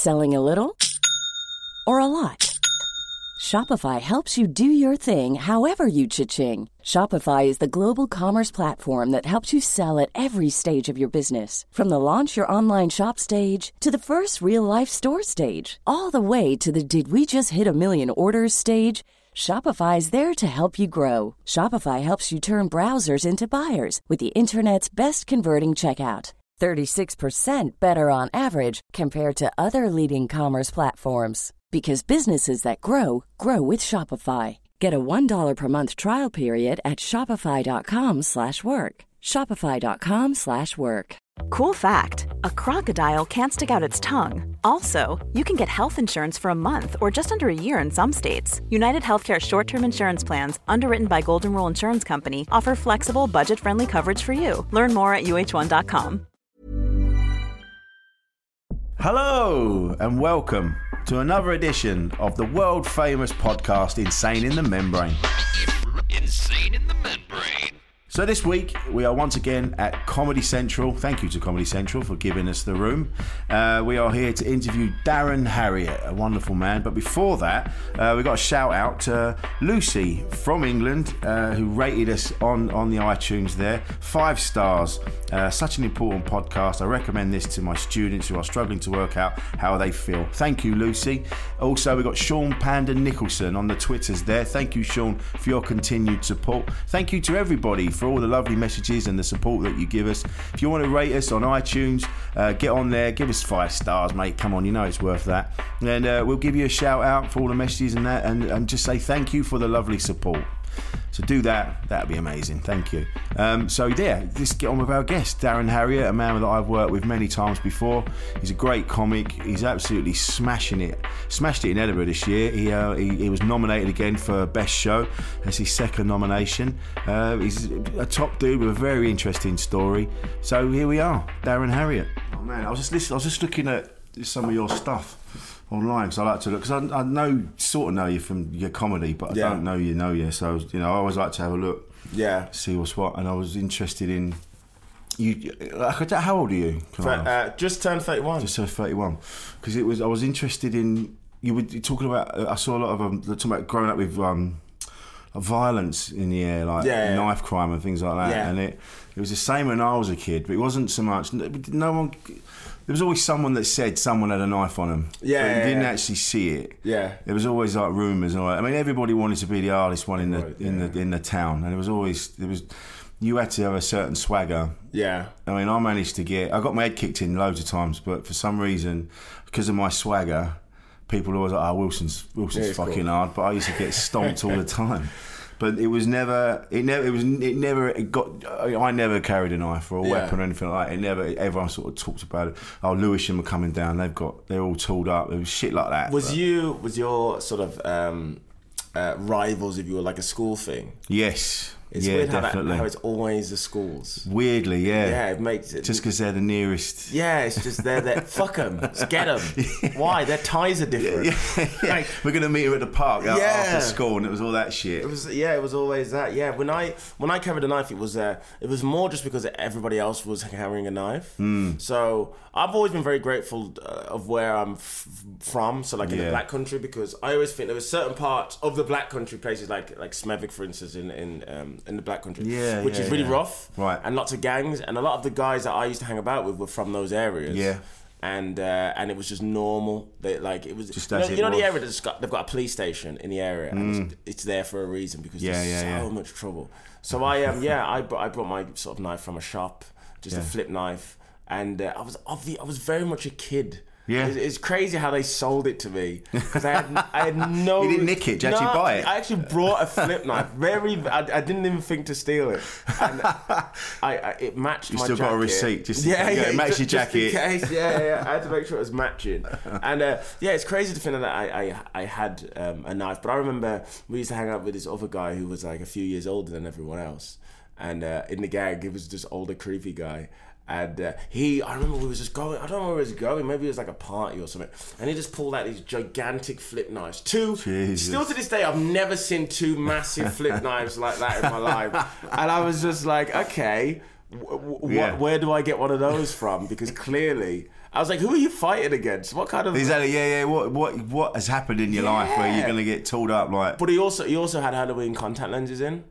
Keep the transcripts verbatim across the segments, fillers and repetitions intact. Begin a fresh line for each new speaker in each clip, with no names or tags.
Selling a little or a lot? Shopify helps you do your thing however you cha-ching. Shopify is the global commerce platform that helps you sell at every stage of your business. From the launch your online shop stage to the first real-life store stage, all the way to the did we just hit a million orders stage. Shopify is there to help you grow. Shopify helps you turn browsers into buyers with the internet's best converting checkout. thirty-six percent better on average compared to other leading commerce platforms. Because businesses that grow, grow with Shopify. Get a one dollar per month trial period at shopify.com slash work. Shopify.com slash work.
Cool fact, a crocodile can't stick out its tongue. Also, you can get health insurance for a month or just under a year in some states. United Healthcare short-term insurance plans, underwritten by Golden Rule Insurance Company, offer flexible, budget-friendly coverage for you. Learn more at U H one dot com.
Hello and welcome to another edition of the world famous podcast Insane in the Membrane.
Insane in the Membrane.
So this week we are once again at Comedy Central. Thank you to Comedy Central for giving us the room. Uh, we are here to interview Darren Harriott, a wonderful man. But before that, uh, we got a shout out to Lucy from England, uh, who rated us on, on the iTunes there. Five stars. Uh, such an important podcast. I recommend this to my students who are struggling to work out how they feel. Thank you, Lucy. Also, we got Sean Panda Nicholson on the Twitters there. Thank you, Sean, for your continued support. Thank you to everybody for all the lovely messages and the support that you give us. If you want to rate us on iTunes, uh, get on there, give us five stars, mate. Come on, you know it's worth that. And uh, we'll give you a shout out for all the messages and that, and, and just say thank you for the lovely support. So do that, that'd be amazing. Thank you. Um, so yeah, just get on with our guest, Darren Harriott, a man that I've worked with many times before. He's a great comic. He's absolutely smashing it. Smashed it in Edinburgh this year. He uh, he, he was nominated again for Best Show. That's his second nomination. Uh, he's a top dude with a very interesting story. So here we are, Darren Harriott. Oh man, I was just listening, I was just looking at some of your stuff online, because I like to look, because I, I know sort of know you from your comedy, but I yeah. don't know you know you. So you know, I always like to have a look, yeah, see what's what. And I was interested in you. Like, how old are you?
For, uh, just turned thirty-one.
Just turned thirty-one. Because it was, I was interested in you were talking about. I saw a lot of them um, talking about growing up with um, violence in the air, like yeah, yeah. knife crime and things like that. Yeah. And it it was the same when I was a kid, but it wasn't so much. No one. There was always someone that said someone had a knife on them.
Yeah,
but you
yeah,
didn't
yeah.
actually see it.
Yeah.
There was always like rumours and all that. I mean, everybody wanted to be the hardest one in the
right,
in
yeah.
the in the town, and it was always there was. You had to have a certain swagger.
Yeah.
I mean, I managed to get. I got my head kicked in loads of times, but for some reason, because of my swagger, people were always like, "Oh, Wilson's Wilson's yeah, fucking cool. hard." But I used to get stomped all the time. But it was never, it never, it was, it never, it got, I never carried a knife or a yeah. weapon or anything like that. It never, everyone sort of talked about it. Oh, Lewisham are coming down, they've got, they're all tooled up. It was shit like that.
Was
but.
you, was your sort of um, uh, rivals, if you were like a school thing?
Yes.
It's
yeah,
weird how,
definitely.
that, how it's always the schools.
Weirdly, yeah.
Yeah, it makes it...
Just because they're the nearest...
Yeah, it's just they're there. Fuck them. Just get them. Yeah. Why? Their ties are different.
Yeah, yeah. Like, we're going to meet them at the park yeah. after school, and it was all that shit.
It was, yeah, it was always that. Yeah, when I when I carried a knife, it was uh, it was more just because everybody else was carrying a knife.
Mm.
So I've always been very grateful uh, of where I'm f- from. So like in yeah. the Black Country, because I always think there was certain parts of the Black Country, places like like Smethwick, for instance, in in um, in the Black Country.
Yeah. Yeah,
which
yeah,
is really
yeah.
rough,
right?
And lots of gangs, and a lot of the guys that I used to hang about with were from those areas.
Yeah,
and uh, and it was just normal. They like it was
just
you know,
as it
you know
was.
The area that's got they've got a police station in the area, mm. and it's, it's there for a reason because
yeah,
there's
yeah,
so
yeah.
much trouble. So I um yeah I brought, I brought my sort of knife from a shop, just
yeah.
a flip knife, and uh, I was obvi- I was very much a kid.
Yeah,
it's, it's crazy how they sold it to me because I had I had no.
You didn't nick it? Did you
no,
actually buy it?
I actually brought a flip knife. Very, I, I didn't even think to steal it. And I, I it matched
you
my
still
jacket.
got a receipt, just
yeah,
yeah,
yeah,
it matched
just,
your jacket.
Just in case, yeah, yeah. I had to make sure it was matching. And uh, yeah, it's crazy to think that I I, I had um, a knife. But I remember we used to hang out with this other guy who was like a few years older than everyone else, and uh, in the gang, he was this older, creepy guy. And uh, he, I remember we was just going, I don't know where he was going, maybe it was like a party or something, and he just pulled out these gigantic flip knives. Two, Jesus. Still to this day, I've never seen two massive flip knives like that in my life. And I was just like, okay, w- w- yeah. what, where do I get one of those from? Because clearly, I was like, who are you fighting against? What kind of...
Exactly, yeah, yeah. What what what has happened in your
Yeah.
life where you're going to get tooled up like...
But he also he also had Halloween contact lenses in.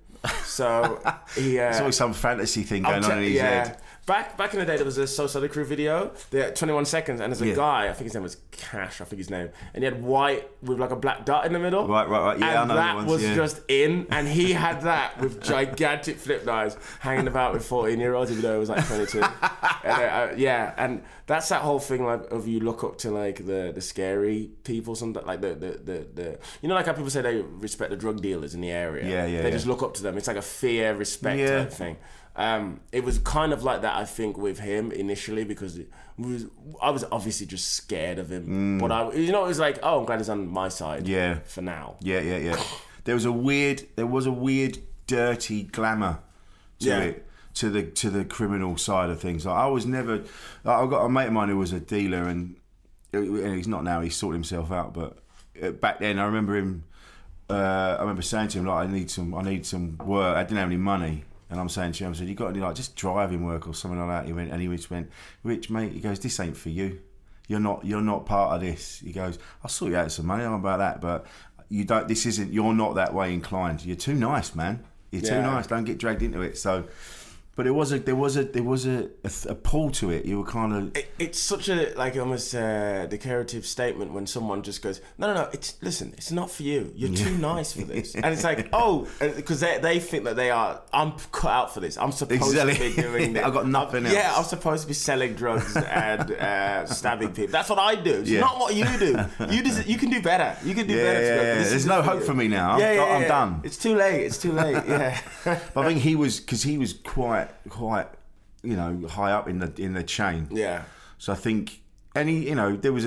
So he... Uh,
There's always some fantasy thing going
I'm
on in
te-
his
yeah.
head.
Back back in the day, there was a So Soda Crew video, the twenty-one seconds, and there's a
Yeah.
guy, I think his name was Cash, I think his name, and he had white with like a black dot in the middle.
Right, right, right. Yeah,
and
I know
that
the ones,
was
yeah.
just in, and he had that with gigantic flip knives hanging about with fourteen-year-olds, even though it was like twenty-two. and, uh, yeah, and that's that whole thing like of you look up to like the, the scary people, something like the, the, the, the... You know like how people say they respect the drug dealers in the area?
Yeah, yeah,
They
yeah.
just look up to them. It's like a fear, respect
Yeah.
type thing. Um, it was kind of like that, I think, with him initially because it was, I was obviously just scared of him. But I, you know, it was like, oh, I'm glad he's on my side.
Yeah.
For now.
Yeah, yeah, yeah. There was a weird, there was a weird, dirty glamour to
Yeah.
it, to the to the criminal side of things. Like, I was never. Like, I've got a mate of mine who was a dealer, and, and he's not now. He's sorted himself out. But uh, back then, I remember him. Uh, I remember saying to him, like, I need some, I need some work. I didn't have any money. And I'm saying to him, I said, you got any like just driving work or something like that? He went, and he just went, Rich, mate. He goes, this ain't for you. You're not, you're not part of this. He goes, I'll sort you out some money. I'm about that, but you don't. This isn't. You're not that way inclined. You're too nice, man. You're too
Yeah.
nice. Don't get dragged into it. So, but it was a, there was a, there was a, a, a pull to it. You were kind of.
It, it's such a like almost a declarative statement when someone just goes, no, no, no. It's listen, it's not for you. You're too nice for this, and it's like, oh, because they they think that they are. I'm cut out for this. I'm supposed
Exactly.
to be doing this.
I've got nothing else.
Yeah, I'm supposed to be selling drugs and uh, stabbing people. That's what I do. It's
Yeah.
not what you do. You des- you can do better. You can do
Yeah,
better. to
yeah,
go,
yeah.
this
There's
isn't
no
for
hope
you.
for me now. I'm-
Yeah, yeah,
I'm
yeah.
done.
It's too late. It's too late. Yeah.
But I think he was because he was quite, quite, you know, high up in the in the chain.
Yeah.
So I think, and he, you know, there was a,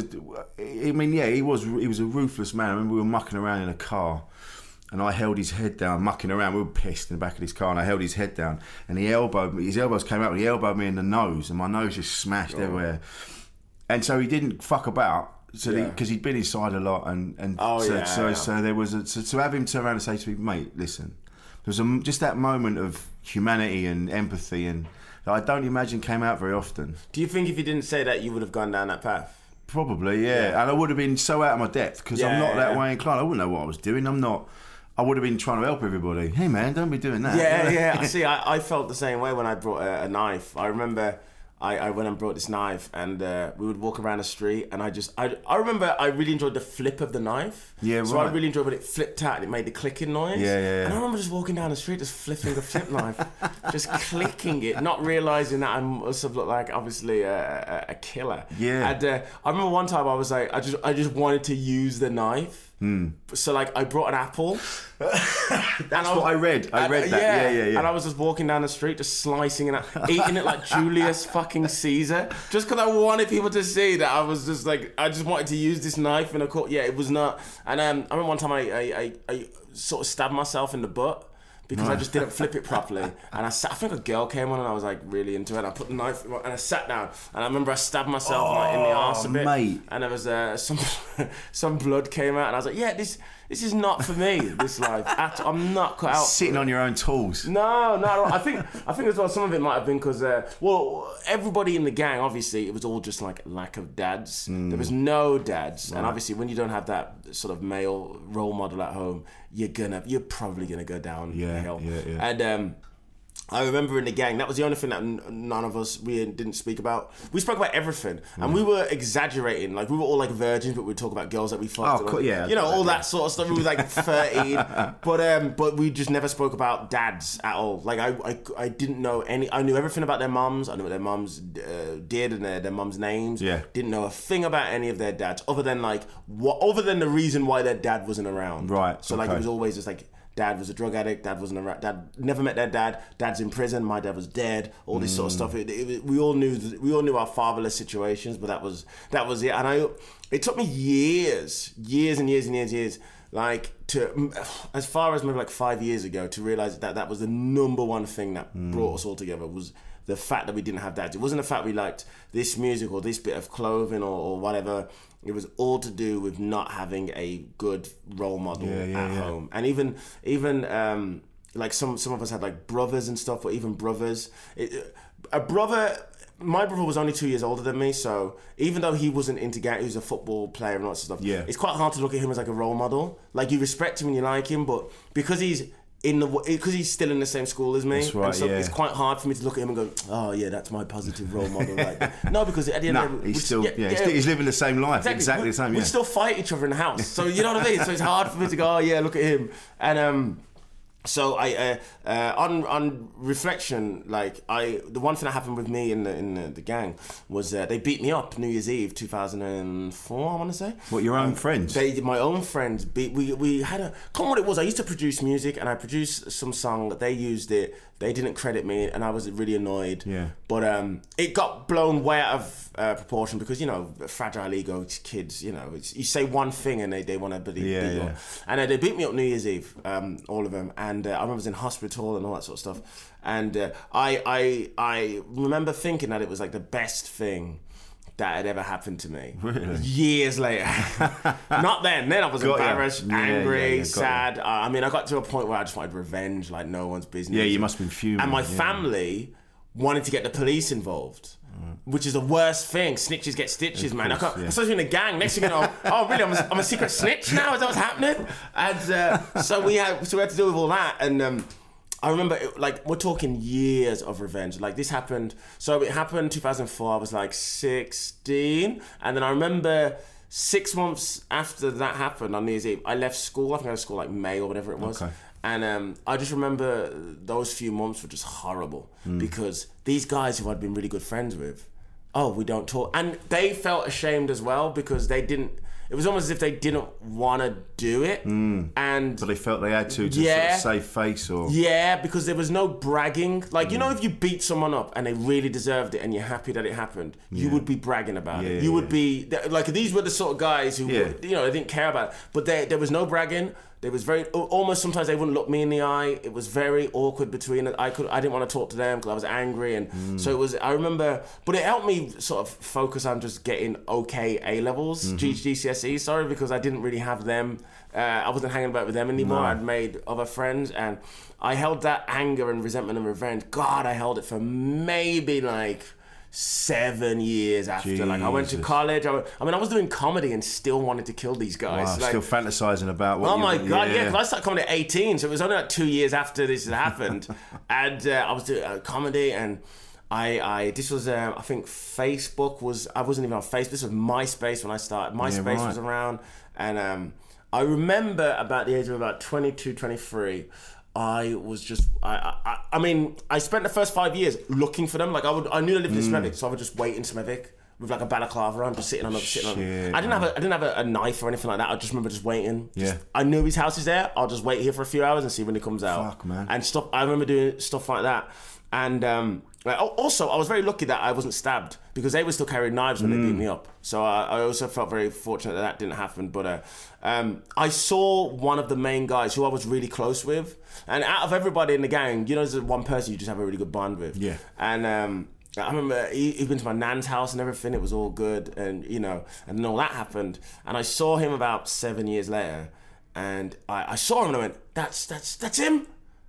I mean, yeah, he was he was a ruthless man. I remember we were mucking around in a car, and I held his head down, mucking around. We were pissed in the back of his car, and I held his head down, and he elbowed me. His elbows came out, and he elbowed me in the nose, and my nose just smashed everywhere. And so he didn't fuck about. So
Yeah.
because he'd been inside a lot, and and
Oh,
so,
yeah,
so
yeah.
so there was a, so to have him turn around and say to me, mate, listen, there was a, just that moment of humanity and empathy, and that I don't imagine came out very often.
Do you think if you didn't say that, you would have gone down that path?
Probably, yeah.
Yeah.
And I would have been so out of my depth because
Yeah,
I'm not that
yeah.
way inclined. I wouldn't know what I was doing. I'm not. I would have been trying to help everybody. Hey, man, don't be doing that.
Yeah, yeah. I see. I, I felt the same way when I brought a, a knife. I remember I, I went and brought this knife, and uh, we would walk around the street, and I just I, I remember I really enjoyed the flip of the knife.
Yeah,
So I
right.
really enjoyed when it flipped out and it made the clicking noise.
Yeah, yeah, yeah.
And I remember just walking down the street, just flipping the flip knife, just clicking it, not realizing that I must have looked like obviously a, a, a killer.
Yeah.
And uh, I remember one time I was like, I just I just wanted to use the knife.
Hmm.
So like I brought an apple. That's
what I read. I read that. Yeah, yeah, yeah.
And I was just walking down the street, just slicing it, up, eating it like Julius fucking Caesar, just because I wanted people to see that I was just like, I just wanted to use this knife in a court. Yeah, it was not. And um, I remember one time I, I, I, I sort of stabbed myself in the butt. Because I just didn't flip it properly, and I sat, I think a girl came on and I was like really into it. And I put the knife and I sat down, and I remember I stabbed myself like in the arse a bit,
mate.
and there was uh, some some blood came out, and I was like, yeah, this this is not for me. This life, At, I'm not cut out.
Sitting on your own tools.
No, no, I think I think as well some of it might have been because uh, well, everybody in the gang, obviously it was all just like lack of dads. There was no dads, and obviously when you don't have that sort of male role model at home, you're gonna you're probably gonna go down
Yeah,
the hill.
yeah, yeah.
And um, I remember in the gang, that was the only thing that n- none of us we didn't speak about. We spoke about everything, and we were exaggerating. Like we were all like virgins, but we'd talk about girls that we fucked.
Oh,
and,
cool, yeah.
you know, all that sort of stuff. We were like thirteen, but um, but we just never spoke about dads at all. Like I, I, I didn't know any. I knew everything about their mums. I knew what their mums uh, did and their, their mums' names.
Yeah.
Didn't know a thing about any of their dads, other than like what, other than the reason why their dad wasn't around.
Right,
So like it
okay.
was always just like. Dad was a drug addict. Dad wasn't around. Dad never met their dad. Dad's in prison. My dad was dead. All this sort of stuff. It, it, we all knew. We all knew our fatherless situations, but that was that was it. And I, it took me years, years and years and years, years, like to as far as maybe like five years ago, to realize that that was the number one thing that brought us all together was the fact that we didn't have dads. It wasn't the fact we liked this music or this bit of clothing or, or whatever. It was all to do with not having a good role model
Yeah, yeah,
at
yeah.
home. And even even um, like some some of us had like brothers and stuff, or even brothers. It, a brother my brother was only two years older than me, so even though he wasn't into gang, he was a football player and all that sort of stuff.
Yeah.
It's quite hard to look at him as like a role model. Like you respect him and you like him, but because he's in the because he's still in the same school as me,
That's right,
and so
yeah.
it's quite hard for me to look at him and go, oh yeah, that's my positive role model. Like, no, because at the end
No,
of the day,
he's
we-
still, yeah, he's, he's living the same life, exactly, exactly
we,
the same.
We
Yeah.
still fight each other in the house, so you know what I mean. So it's hard for me to go, oh yeah, look at him, and um. So I, uh, uh, on on reflection, like I, the one thing that happened with me in the in the, the gang was uh, they beat me up New Year's Eve, two thousand four. I want to say.
What, your own
Um,
friends?
They, my own friends. Beat, we we had a. Come on, what it was. I used to produce music, and I produced some song. They used it. They didn't credit me, and I was really annoyed.
Yeah.
But um, it got blown way out of uh, proportion because you know, fragile ego kids. You know, it's, you say one thing and they, they want to beat
Yeah,
you
yeah.
up. And uh, they beat me up New Year's Eve, um, all of them. And uh, I remember I was in hospital and all that sort of stuff. And uh, I I I remember thinking that it was like the best thing that had ever happened to me.
Really?
Years later. Not then. Then I was
Got ya.
embarrassed,
Yeah,
angry,
yeah, yeah, got
sad. Uh, I mean, I got to a point where I just wanted revenge, like no one's business.
Yeah, you must have been fuming.
And my
yeah.
family wanted to get the police involved. Which is the worst thing. Snitches get stitches, man. I
course,
can't,
yeah.
I'm supposed to be in a gang. Next thing you know, oh really? I'm a, I'm a secret snitch now. Is that what's happening? And uh, so we had, so we had to deal with all that. And um, I remember, it, like, we're talking years of revenge. Like this happened. So it happened two thousand four. I was like sixteen, and then I remember six months after that happened on New Year's Eve, I left school. I think I was school like May or whatever it was.
Okay.
And um, I just remember those few months were just horrible
Mm.
because these guys who I'd been really good friends with, oh, we don't talk. And they felt ashamed as well because they didn't, it was almost as if they didn't want to do it.
Mm.
And
But they felt they had to to
Yeah.
sort of save face or...
yeah, because there was no bragging. Like, you know, if you beat someone up and they really deserved it and you're happy that it happened, you would be bragging about
Yeah,
it.
yeah,
You would
yeah.
be, like, these were the sort of guys who,
Yeah.
you know, they didn't care about it. But there, there was no bragging. There was very, almost sometimes they wouldn't look me in the eye. It was very awkward between, I could, I didn't want to talk to them because I was angry. And
Mm.
so it was, I remember, but it helped me sort of focus on just getting okay A-levels,
Mm-hmm.
G C S E, sorry, because I didn't really have them. Uh, I wasn't hanging about with them anymore.
No.
I'd made other friends, and I held that anger and resentment and revenge. God, I held it for maybe like seven years after. Like I went to
Jesus.
college. I, wa- I mean, I was doing comedy and still wanted to kill these guys.
Wow,
Like,
still fantasizing about what
oh
you...
my god, yeah! Because I started comedy at eighteen, so it was only like two years after this had happened, and uh, I was doing uh, comedy and. I, I this was uh, I think Facebook was I wasn't even on Facebook. This was MySpace when I started. MySpace
right.
was around, and um, I remember about the age of about twenty-two, twenty-three, I was just I, I I mean I spent the first five years looking for them. Like I would I knew they lived in Smethwick, so I would just wait in Smethwick with like a balaclava on, just sitting on, sitting on.
Shit,
I didn't have a I didn't have a, a knife or anything like that. I just remember just waiting. Just-
Yeah.
I knew his house is there. I'll just wait here for a few hours and see when he comes out.
Fuck, man.
And stuff. I remember doing stuff like that. And um, like, al- also, I was very lucky that I wasn't stabbed because they were still carrying knives when they beat me up. So I, I also felt very fortunate that that didn't happen. But uh, um, I saw one of the main guys who I was really close with, and out of everybody in the gang, you know, there's one person you just have a really good bond with.
Yeah.
And um, I remember he, he'd been to my nan's house and everything. It was all good, and you know, and then all that happened. And I saw him about seven years later, and I, I saw him and I went, "That's that's that's him."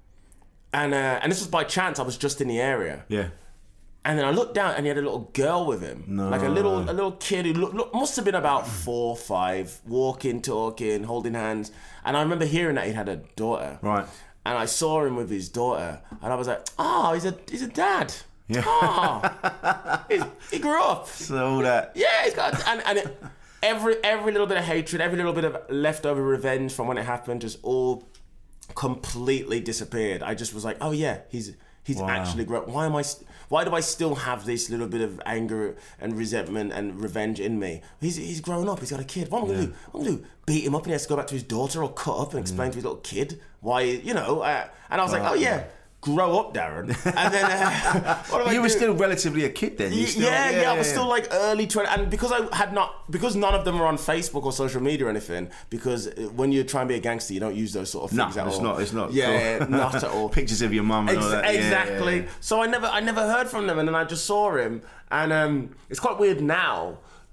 And uh, and this was by chance. I was just in the area,
Yeah.
and then I looked down, and he had a little girl with him,
No.
like a little a little kid who look, look, must have been about four, five, walking, talking, holding hands. And I remember hearing that he had a daughter,
Right.
and I saw him with his daughter, and I was like, "Oh, he's a he's a dad."
Yeah.
Oh, he's, he grew up.
So all that...
Yeah, he's got and and it, every every little bit of hatred, every little bit of leftover revenge from when it happened, just all completely disappeared. I just was like, oh yeah, he's he's
Wow.
actually grown. Why am I? St- why do I still have this little bit of anger and resentment and revenge in me? He's he's grown up. He's got a kid. What am I gonna do? What am I gonna do? Beat him up and he has to go back to his daughter or cut up and explain to his little kid why you know? Uh, and I was like, oh yeah. Grow up, Darren. And then uh, what do I
You were
do?
still relatively a kid then. You
Y-
still,
yeah, yeah, I was still like early twenty, and because I had not, because none of them were on Facebook or social media or anything. Because when you try and be a gangster, you don't use those sort of
No,
things at
it's
all.
not. It's not.
Yeah,
cool.
yeah, not at all.
Pictures of your mum and
Ex-
all that. Yeah, yeah,
exactly.
yeah.
So I never, I never heard from them, and then I just saw him, and um, it's quite weird now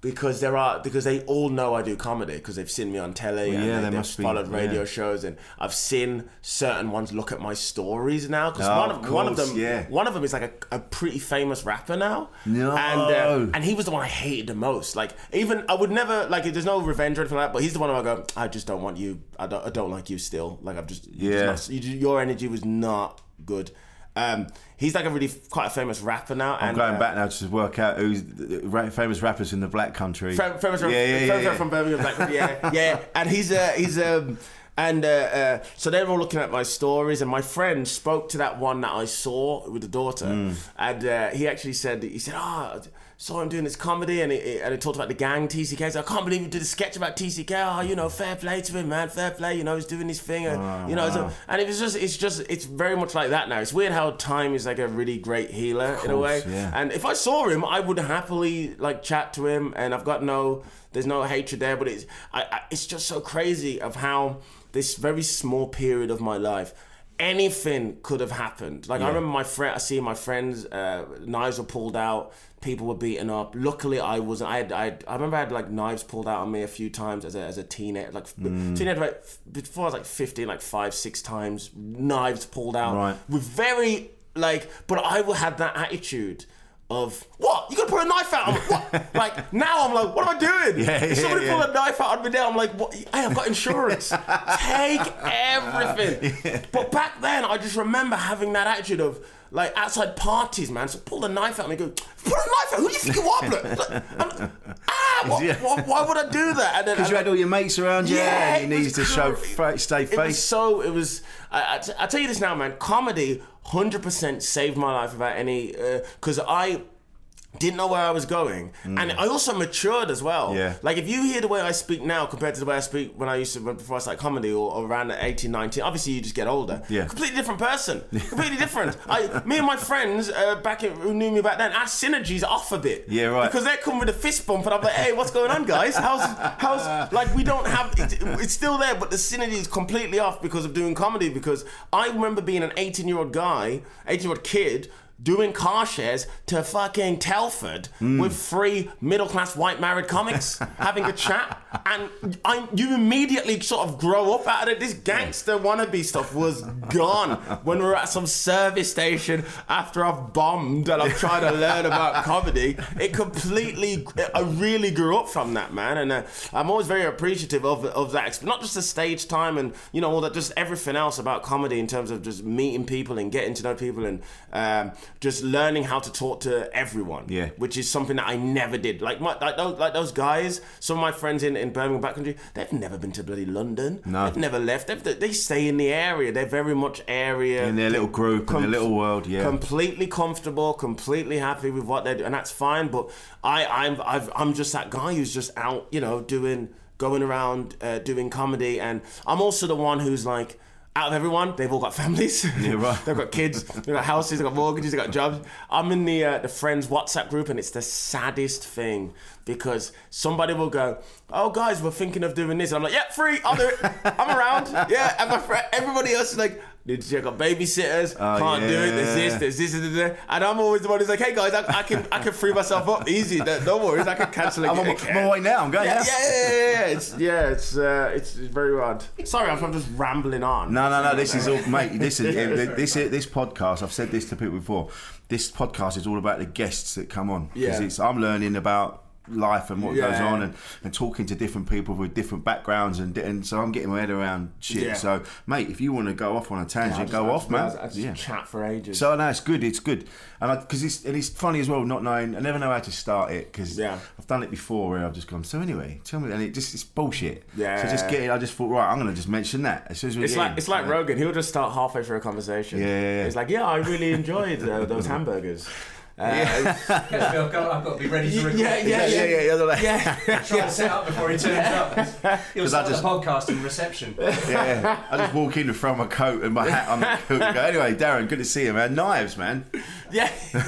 because there are because they all know I do comedy because they've seen me on telly
Well,
and
yeah,
they,
they
they've
must be,
followed radio
yeah.
shows, and I've seen certain ones look at my stories now because
Oh,
one of,
of
one of
course,
them
yeah.
one of them is like a, a pretty famous rapper now.
No.
and uh, and he was the one I hated the most. Like even I would never like there's no revenge or anything like that, but he's the one where I go, I just don't want you. I don't I don't like you still. Like I've just
Yeah.
just not, you, your energy was not good. Um, he's like a really quite a famous rapper now.
I'm
and,
going
uh,
back now to work out who's the ra- famous rappers in the Black Country.
Fam- famous
yeah,
rapper,
yeah, yeah,
famous
yeah.
rapper from Birmingham, Black, yeah, yeah. And he's uh, he's um, and uh, uh, so they were all looking at my stories, and my friend spoke to that one that I saw with the daughter,
Mm.
and uh, he actually said he said, "Ah, oh, saw him doing this comedy," and he, and he talked about the gang T C K. So I can't believe he did a sketch about T C K. Oh, you know, fair play to him, man, fair play. You know, he's doing his thing, and
Oh,
you know, so,
wow.
and it was just, it's just, it's very much like that now. It's weird how time is like a really great healer in a way.
course, yeah.
And if I saw him, I would happily like chat to him, and I've got no, there's no hatred there. But it's, I, I, it's just so crazy of how this very small period of my life, anything could have happened. Like I remember my friend, I see my friends, uh, knives were pulled out, people were beaten up. Luckily, I wasn't. I had, I, had, I remember I had like knives pulled out on me a few times as a as a teenager. Like
Mm.
teenager, like, before I was like fifteen, like five, six times, knives pulled out.
Right.
With very like, but I had that attitude of what you gonna put a knife out on me? What? Like now I'm like, what am I doing?
Yeah,
if
yeah,
somebody
yeah.
pulled a knife out on me now, I'm like, what? Hey, I've got insurance. Take everything.
Yeah.
But back then, I just remember having that attitude of like outside parties, man. So pull the knife out and go, put a knife out. Who do you think you are, blood? Like, I'm- ah, what,
Yeah.
what, why would I do that? And then-
Because you had all your mates around you,
Yeah,
and you
it
needed
was
to show
cra-
fa- stay
It was
face.
so, it was, I, I, t- I tell you this now, man, comedy one hundred percent saved my life without any, because I didn't know where I was going. And I also matured as well.
Mm. Yeah.
Like if you hear the way I speak now compared to the way I speak when I used to, before I started comedy or, or around eighteen, nineteen, obviously you just get older.
Yeah.
Completely different person. Completely different. I, me and my friends uh, back in, who knew me back then, our synergy's off a bit.
Yeah, right.
Because they come with a fist bump and I'm like, hey, what's going on, guys? How's, how's, like we don't have, it, it's still there, but the synergy is completely off because of doing comedy. Because I remember being an eighteen year old guy, eighteen year old kid, doing car shares to fucking Telford
Mm.
with three middle-class white married comics having a chat, and I, you immediately sort of grow up out of it. This gangster wannabe stuff was gone when we were at some service station after I've bombed and I'm trying to learn about comedy. It completely, I really grew up from that, man, and uh, I'm always very appreciative of of that, not just the stage time and you know all that, just everything else about comedy in terms of just meeting people and getting to know people and um, just learning how to talk to everyone.
Yeah.
Which is something that I never did. Like my, like those, like those guys, some of my friends in, in Birmingham backcountry, they've never been to bloody London.
No.
They've never left. They've, they stay in the area. They're very much area.
In their little group, in their little world, yeah.
Completely comfortable, completely happy with what they do, and that's fine. But I, I'm, I've, I'm just that guy who's just out, you know, doing, going around, uh, doing comedy, and I'm also the one who's like, out of everyone, they've all got families.
Yeah, right.
They've got kids. They've got houses. They've got mortgages. They've got jobs. I'm in the uh, the friends WhatsApp group, and it's the saddest thing because somebody will go, "Oh, guys, we're thinking of doing this." And I'm like, "Yeah, free. I'll do it. I'm around." Yeah, and my friend, everybody else is like, "Need to check out babysitters.
Oh,
Can't do it.
yeah.
There's this. There's this. There's this." And I'm always the one who's like, "Hey, guys, I, I can I can free myself up easy. No, no worries. I can cancel it."
I'm on, I'm on my way now. I'm going
Yeah,
now.
yeah, yeah, yeah, yeah. It's yeah, it's uh, it's very odd. Sorry, I'm, I'm just rambling on.
No, no, no. This is all, mate. This is this this, this podcast. I've said this to people before. This podcast is all about the guests that come on. 'Cause
Yeah.
it's, I'm learning about life and what
Yeah.
goes on, and, and talking to different people with different backgrounds, and and so I'm getting my head around shit.
Yeah.
So, mate, if you want to go off on a tangent,
I just-
go
I
off,
just-
man.
I just, I just
yeah.
chat for ages.
So no, it's good. It's good, and because it's and it's funny as well. Not knowing, I never know how to start it because
Yeah.
I've done it before where I've just gone. So anyway, tell me, and it just it's bullshit.
Yeah.
So just get it. I just thought, right, I'm gonna just mention that as soon as we
It's
get
like
in.
it's like Rogan. He'll just start halfway through a conversation.
Yeah, yeah, yeah.
It's like, yeah, I really enjoyed uh, those hamburgers. Uh,
Yes, I've got, I've got to be ready to record.
yeah, yeah, yeah,
yeah, yeah.
yeah.
Try to set up before he turns up. He'll start
I just-
the podcast in reception.
Yeah, I just walk in and throw my coat and my hat on the coat and go, anyway, Darren, good to see you, man. Knives, man.
yeah.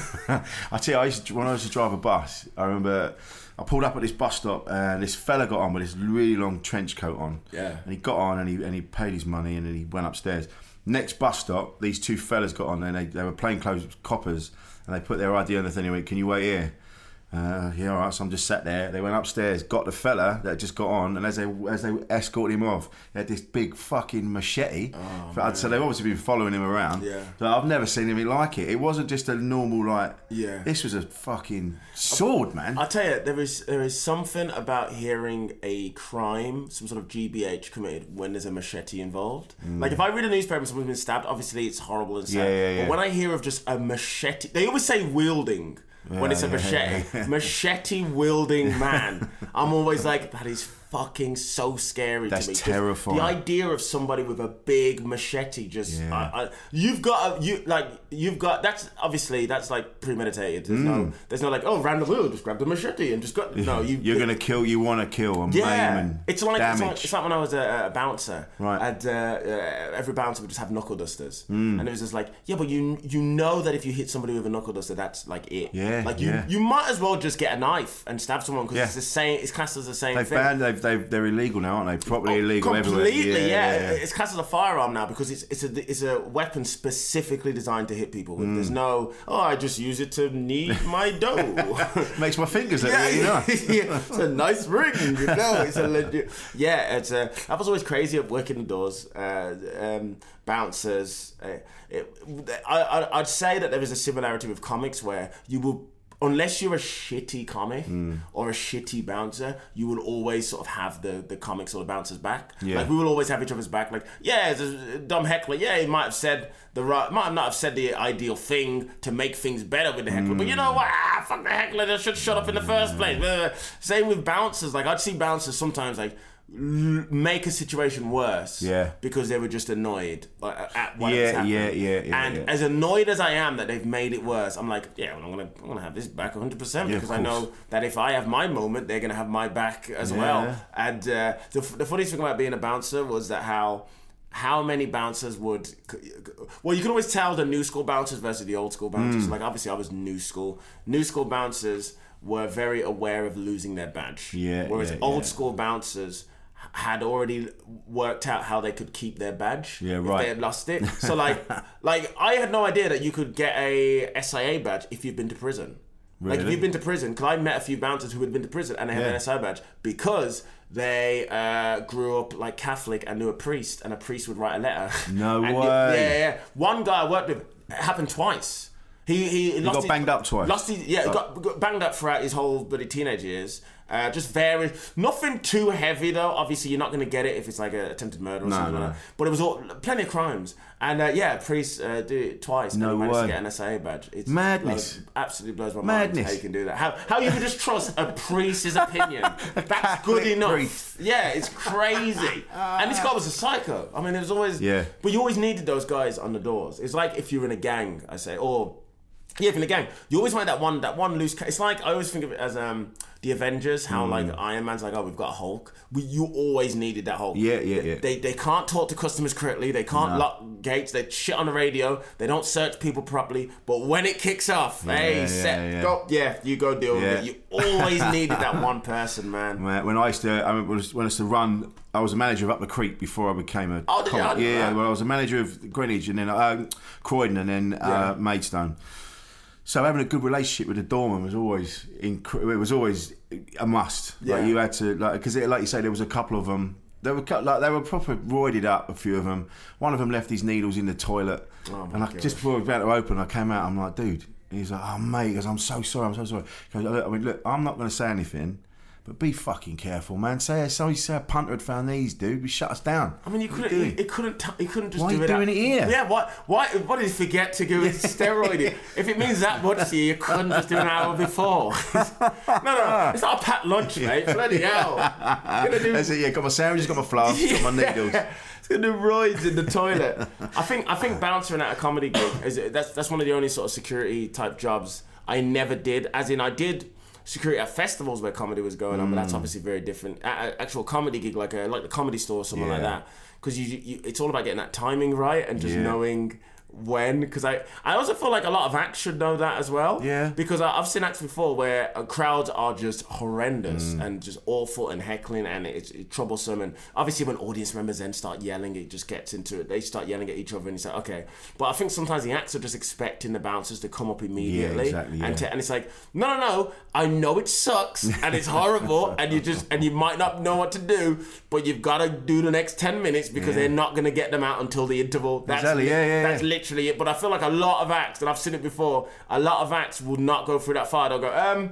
I tell you, I used to, when I used to drive a bus, I remember I pulled up at this bus stop and this fella got on with this really long trench coat on.
Yeah.
And he got on and he and he paid his money and then he went upstairs. Next bus stop, these two fellas got on and they, they were plainclothes coppers and they put their I D on the thing and they went, can you wait here? Uh, yeah, all right. So I'm just sat there. They went upstairs, got the fella that had just got on, and as they as they escorted him off, they had this big fucking machete.
Oh,
For, so they've obviously been following him around.
Yeah.
But I've never seen anything like it. It wasn't just a normal like.
Yeah.
This was a fucking sword, man.
I'll tell you, there is there is something about hearing a crime, some sort of G B H committed when there's a machete involved. Like if I read a newspaper and someone's been stabbed, obviously it's horrible and sad.
Yeah, yeah, yeah.
But when I hear of just a machete, they always say wielding. When it's a
yeah,
machete,
yeah.
machete wielding man, I'm always like, that is fucking so scary
That's
to me. Just
terrifying.
The idea of somebody with a big machete, just
Yeah.
I, I, you've got a, you like you've got that's obviously that's like premeditated. There's
Mm.
no there's no like oh random wheel just grab the machete and just got no you
You're gonna kill. You want to kill and
yeah,
maim and
it's like, it's
damage.
like it's like when I was a, a bouncer.
Right.
And uh, uh, every bouncer would just have knuckle dusters,
Mm.
and it was just like, yeah, but you you know that if you hit somebody with a knuckle duster, that's like it.
Yeah,
Like you
yeah.
you might as well just get a knife and stab someone because
Yeah.
it's the same. It's classed as the same
They've
thing.
banned. They've, they've they're illegal now, aren't they? Properly
Oh,
illegal everywhere.
completely, yeah,
yeah, yeah.
It's classed as a firearm now because it's it's a it's a weapon specifically designed to hit people with.
Mm.
There's no oh I just use it to knead my dough.
Makes my fingers look
Yeah,
really nice.
yeah, it's a nice ring, you know. It's a legit. Yeah, it's a. I was always crazy at working indoors. Uh, um, bouncers. Uh, it, I, I I'd say that there is a similarity with comics where you will. Unless you're a shitty comic
Mm.
or a shitty bouncer, you will always sort of have the, the comics or the bouncers back.
Yeah.
Like we will always have each other's back. Like, yeah, it's a dumb heckler. Yeah, he might have said the right, might not have said the ideal thing to make things better with the heckler. But you know what? Ah, fuck the heckler. They should shut up in the first place. Blah, blah. Same with bouncers. Like I'd see bouncers sometimes like l- make a situation worse.
Yeah.
Because they were just annoyed like, at what
Yeah,
was happening.
yeah, yeah, yeah,
And
yeah.
as annoyed as I am that they've made it worse, I'm like, yeah, well, I'm gonna, I'm gonna have this back one hundred percent
Yeah, of
because I know that if I have my moment, they're gonna have my back as
Yeah.
well. And uh, the the funniest thing about being a bouncer was that how. How many bouncers would? Well, you can always tell the new school bouncers versus the old school bouncers.
Mm.
Like obviously, I was new school. New school bouncers were very aware of losing their badge.
Yeah,
Whereas
yeah,
old
yeah.
school bouncers had already worked out how they could keep their badge.
Yeah,
if
right.
they had lost it. So like, like I had no idea that you could get a S I A badge if you'd been to prison. Like if
Really?
you've been to prison, because I met a few bouncers who had been to prison and they had
Yeah.
an S I A badge because they uh, grew up like Catholic and knew a priest, and a priest would write a letter.
No
And
way.
Yeah, yeah, yeah. One guy I worked with, it happened twice. He he, he lost
got
his-
banged up twice?
Lost his, yeah,
Oh.
got, got banged up throughout his whole bloody teenage years. Uh, just very nothing too heavy though. Obviously, you're not going to get it if it's like a attempted murder or
No,
something
no.
like that. But it was all plenty of crimes, and uh, yeah, priests uh, do it twice.
No
and he managed
way.
to get an S I A badge. It's
Madness.
blows- absolutely blows my
Madness.
mind how you can do that. How how you can just trust a priest's opinion? That's
Catholic
good enough.
priest.
Yeah, it's crazy. And this guy was a psycho. I mean, there was always
Yeah.
but you always needed those guys on the doors. It's like if you're in a gang, I say, or yeah, if you're in a gang, you always find that one that one loose. Ca- it's like I always think of it as um the Avengers. How
Mm.
like Iron Man's like, oh, we've got a Hulk. We, you always needed that Hulk.
Yeah, yeah, yeah.
They they can't talk to customers correctly. They can't
No.
lock gates. They shit on the radio. They don't search people properly. But when it kicks off, hey,
yeah,
set,
yeah.
go, yeah, you go deal
Yeah.
with it. You always needed that one person, man.
When when I used to, I mean, when I used when I used to run, I was a manager of Up the Creek before I became a.
Oh, did you? I
comic.
didn't know
Yeah,
that.
well, I was a manager of Greenwich and then uh, Croydon and then uh, Maidstone. So having a good relationship with the doorman was always inc- it was always a must. Like
Yeah.
you had to like because like you say there was a couple of them. They were cut- like they were proper roided up. A few of them. One of them left his needles in the toilet,
Oh, my
and I,
gosh.
just before I was about to open, I came out. I'm like, dude. He's like, oh mate, he goes, I'm so sorry, I'm so sorry. He goes, I mean, look, I'm not going to say anything, but be fucking careful, man. Say, so he said a punter had found these, dude. We shut us down.
I mean, you
What are
couldn't.
doing?
He, he couldn't. T- he couldn't just
Why
do
are you
it.
doing
at-
it here?
Yeah. Why? Why? Why did he forget to go with steroid? If it means that much to you, you couldn't just do an hour before. no, no, it's not a packed lunch, mate. Bloody hell. Gonna do.
That's it, yeah, got my sandwiches, got my flask, got my needles.
It's gonna do roids in the toilet. I think. I think bouncing at a comedy gig is that's that's one of the only sort of security type jobs I never did. As in, I did security at festivals where comedy was going on, but that's obviously very different. At an actual comedy gig, like a like the Comedy Store or something like
Yeah.
that, because you, you it's all about getting that timing right and just
Yeah.
knowing when, because I, I also feel like a lot of acts should know that as well.
Yeah.
Because I, I've seen acts before where uh, crowds are just horrendous
Mm.
and just awful and heckling, and it's, it's troublesome. And obviously, when audience members then start yelling, it just gets into it. They start yelling at each other, and it's like, okay. But I think sometimes the acts are just expecting the bouncers to come up immediately,
Yeah, exactly, yeah.
and to, and it's like, no, no, no. I know it sucks and it's horrible, and you just and you might not know what to do, but you've got to do the next ten minutes because
Yeah.
they're not going to get them out until the interval. That's
Exactly,
li-
yeah, yeah,
That's
yeah.
literally it. But I feel like a lot of acts, and I've seen it before, a lot of acts will not go through that far. They'll go, um,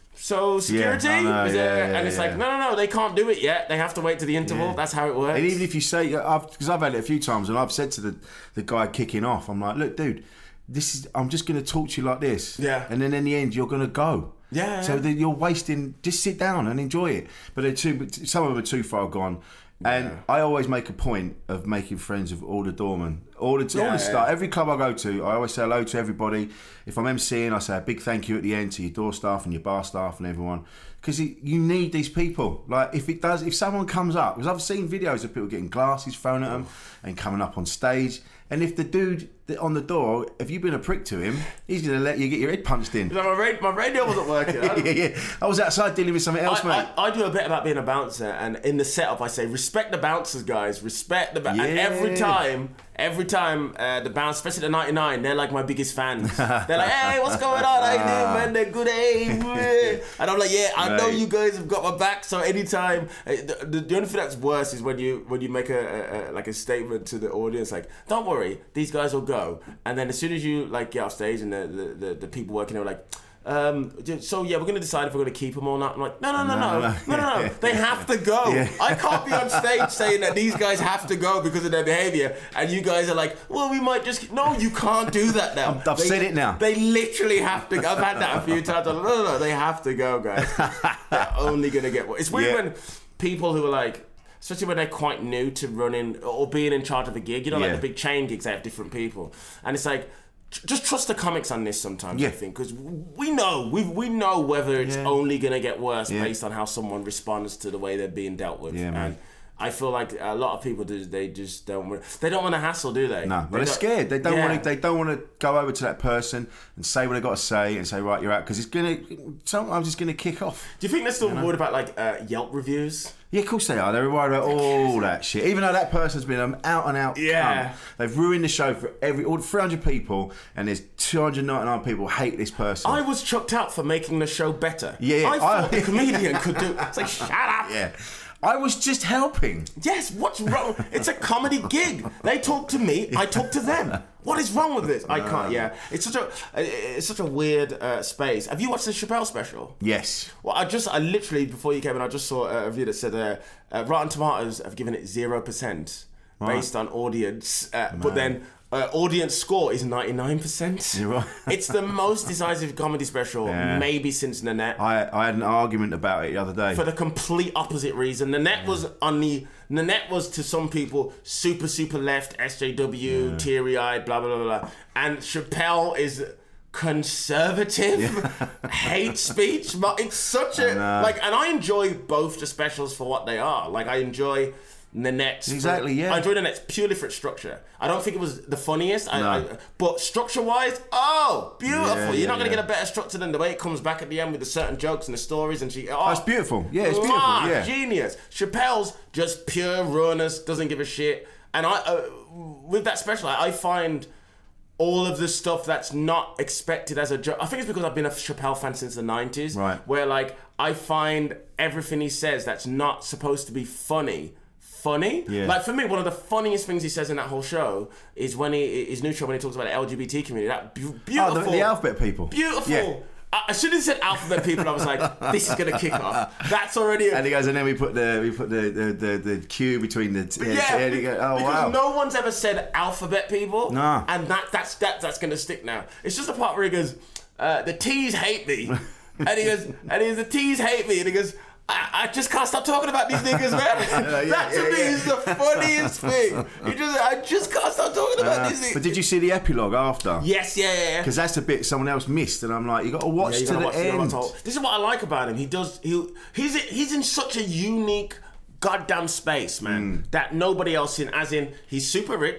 so security?
I know,
Is
yeah,
there-"
yeah,
and it's
yeah.
like, no, no, no, they can't do it yet. They have to wait to the interval.
Yeah.
That's how it works.
And even if you say, because I've, I've had it a few times, and I've said to the, the guy kicking off, I'm like, look, dude, this is. I'm just going to talk to you like this.
Yeah.
And then in the end, you're going to go.
Yeah,
So
yeah.
then you're wasting. Just sit down and enjoy it. But they're too. Some of them are too far gone. And
Yeah.
I always make a point of making friends with all the doormen, all the all
Yeah,
the staff.
yeah.
Every club I go to, I always say hello to everybody. If I'm emceeing, I say a big thank you at the end to your door staff and your bar staff and everyone, because you need these people. Like if it does, if someone comes up, because I've seen videos of people getting glasses thrown at them and coming up on stage. And if the dude that on the door, if you've been a prick to him, he's going to let you get your head punched in.
my, ra- my radio wasn't working. I
yeah, yeah. I was outside dealing with something else,
I,
mate.
I, I do a bit about being a bouncer, and in the setup I say respect the bouncers, guys. Respect the ba-. And every
Yeah.
time, every time uh, the bounce, especially the ninety-nine, they're like my biggest fans. They're like, hey, what's going on? How you doing, man? They're good, hey. And I'm like, yeah, I know
Right.
you guys have got my back. So anytime, uh, the, the, the only thing that's worse is when you when you make a, a, a like a statement to the audience, like, don't worry, these guys will go. And then as soon as you like get off stage and the the, the, the people working there are like. Um, so yeah, we're gonna decide if we're gonna keep them or not. I'm like, no, no, no, no, no, no, no, no. They have to go.
Yeah.
I can't be on stage saying that these guys have to go because of their behaviour, and you guys are like, well, we might just. No, you can't do that now.
I've
They-
said it now.
They literally have to. I've had that a few times. I'm like, no, no, no, they have to go, guys. They're only gonna get. It's weird
Yeah.
when people who are like. Especially when they're quite new to running or being in charge of a gig, you know,
Yeah.
like the big chain gigs, they have different people, and it's like, tr- just trust the comics on this sometimes.
Yeah.
I think because we know we we know whether it's
Yeah.
only gonna get worse
Yeah.
based on how someone responds to the way they're being dealt with.
Yeah, man.
and I feel like a lot of people do. They just don't. want- They don't want to hassle, do they?
No,
They
but they're
don't-
scared. They don't
Yeah.
want to. They don't want to go over to that person and say what they got to say and say, right, you're out, because it's gonna. Sometimes it's gonna kick off.
Do you think they're still worried about like uh, Yelp reviews?
Yeah, of course they are. They're worried about all that shit. Even though that person's been an out and out
Yeah.
cunt. They've ruined the show for every all three hundred people, and there's two hundred ninety-nine people hate this person.
I was chucked out for making the show better.
Yeah, yeah,
I thought
I-
a comedian could do. It's like, shut up.
yeah. I was just helping.
Yes, what's wrong? It's a comedy gig. They talk to me, I talk to them. What is wrong with this? I can't. Yeah, it's such a it's such a weird uh, space. Have you watched the Chappelle special?
Yes.
Well, I just I literally before you came in, I just saw a review that said uh, uh, Rotten Tomatoes have given it zero percent based on audience, uh, but then. Uh, audience score is ninety-nine percent.
You're right.
It's the most decisive comedy special
Yeah.
maybe since Nanette.
I, I had an argument about it the other day.
For the complete opposite reason. Nanette was on the Nanette was to some people super super left, S J W, teary eyed, blah blah blah blah. And Chappelle is conservative, hate speech. But it's such a like, and I enjoy both the specials for what they are. Like I enjoy. Nanette's
Exactly,
for,
yeah.
I enjoyed Nanette's purely for its structure. I don't think it was the funniest, I,
No.
I, but structure-wise, oh, beautiful!
Yeah,
You're
yeah,
not going to
yeah.
get a better structure than the way it comes back at the end with the certain jokes and the stories, and she. Oh,
it's beautiful. Yeah, it's beautiful,
mwah,
yeah.
genius. Chappelle's just pure rawness, doesn't give a shit. And I, uh, with that special, I, I find all of the stuff that's not expected as a joke. I think it's because I've been a Chappelle fan since the nineties,
Right.
where like I find everything he says that's not supposed to be funny. Funny,
Yeah.
like for me, one of the funniest things he says in that whole show is when he is neutral when he talks about the L G B T community. That bu- beautiful,
Oh, the, the alphabet people.
beautiful.
Yeah.
I- As soon as he said alphabet people, I was like, "This is gonna kick off." That's already. A-
And he goes, and then we put the we put the the, the, the Q between the t-
yeah,
and he goes, oh
because
wow.
no one's ever said alphabet people.
Nah.
And that that's that that's gonna stick now. It's just the part where he goes, uh, "The T's hate me," and he goes, and he goes, "The T's hate me," and he goes. I, I just can't stop talking about these niggas, man.
yeah,
that to
yeah,
me
yeah.
is the funniest thing. You just, I just can't stop talking about
Uh,
these niggas.
but did you see the epilogue after?
Yes, yeah, yeah, yeah.
Because that's the bit someone else missed, and I'm like, you got to watch
Yeah, you
to
gotta
the
watch the
end.
whole- This is what I like about him. He does. He he's he's in such a unique goddamn space, man.
Hmm.
That nobody else in. As in, he's super rich,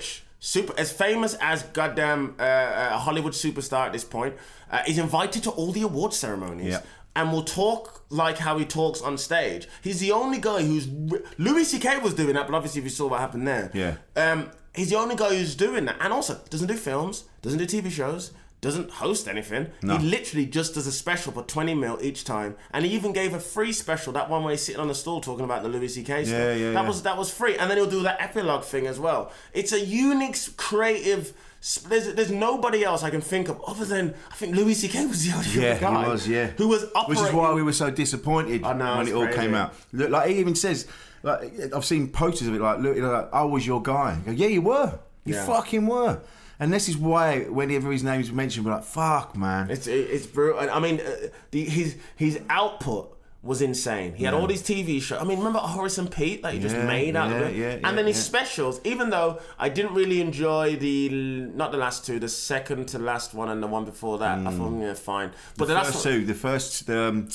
super as famous as goddamn uh, a Hollywood superstar at this point, uh, is invited to all the award ceremonies.
Yeah.
And will talk like how he talks on stage. He's the only guy who's... Louis C K was doing that, but obviously if you saw what happened there.
Yeah.
Um, he's the only guy who's doing that. And also, doesn't do films, doesn't do T V shows, doesn't host anything.
No.
He literally just does a special for twenty mil each time. And he even gave a free special, that one where he's sitting on the stool talking about the Louis C K stuff.
Yeah, yeah,
that
yeah.
was That was free. And then he'll do that epilogue thing as well. It's a unique, creative... There's, there's nobody else I can think of other than I think Louis C K was the only
Yeah,
other guy
he was, yeah.
who was operating.
Which is why we were so disappointed
I know,
when
it's
it all
crazy.
came out. Look, like he even says, like I've seen posters of it, like, look, you know, like, I was your guy. I go, yeah, you were. You
Yeah.
fucking were. And this is why whenever his name is mentioned, we're like, fuck, man.
It's it's brutal. And I mean, uh, the, his his output was insane. He had all these T V shows. I mean, remember Horace and Pete that he just
Yeah,
made out
yeah,
of it?
yeah,
and
yeah,
then his
yeah.
specials, even though I didn't really enjoy the, not the last two, the second to last one and the one before that. I thought, yeah, fine. But
the
the,
first
last one,
two, the first, um,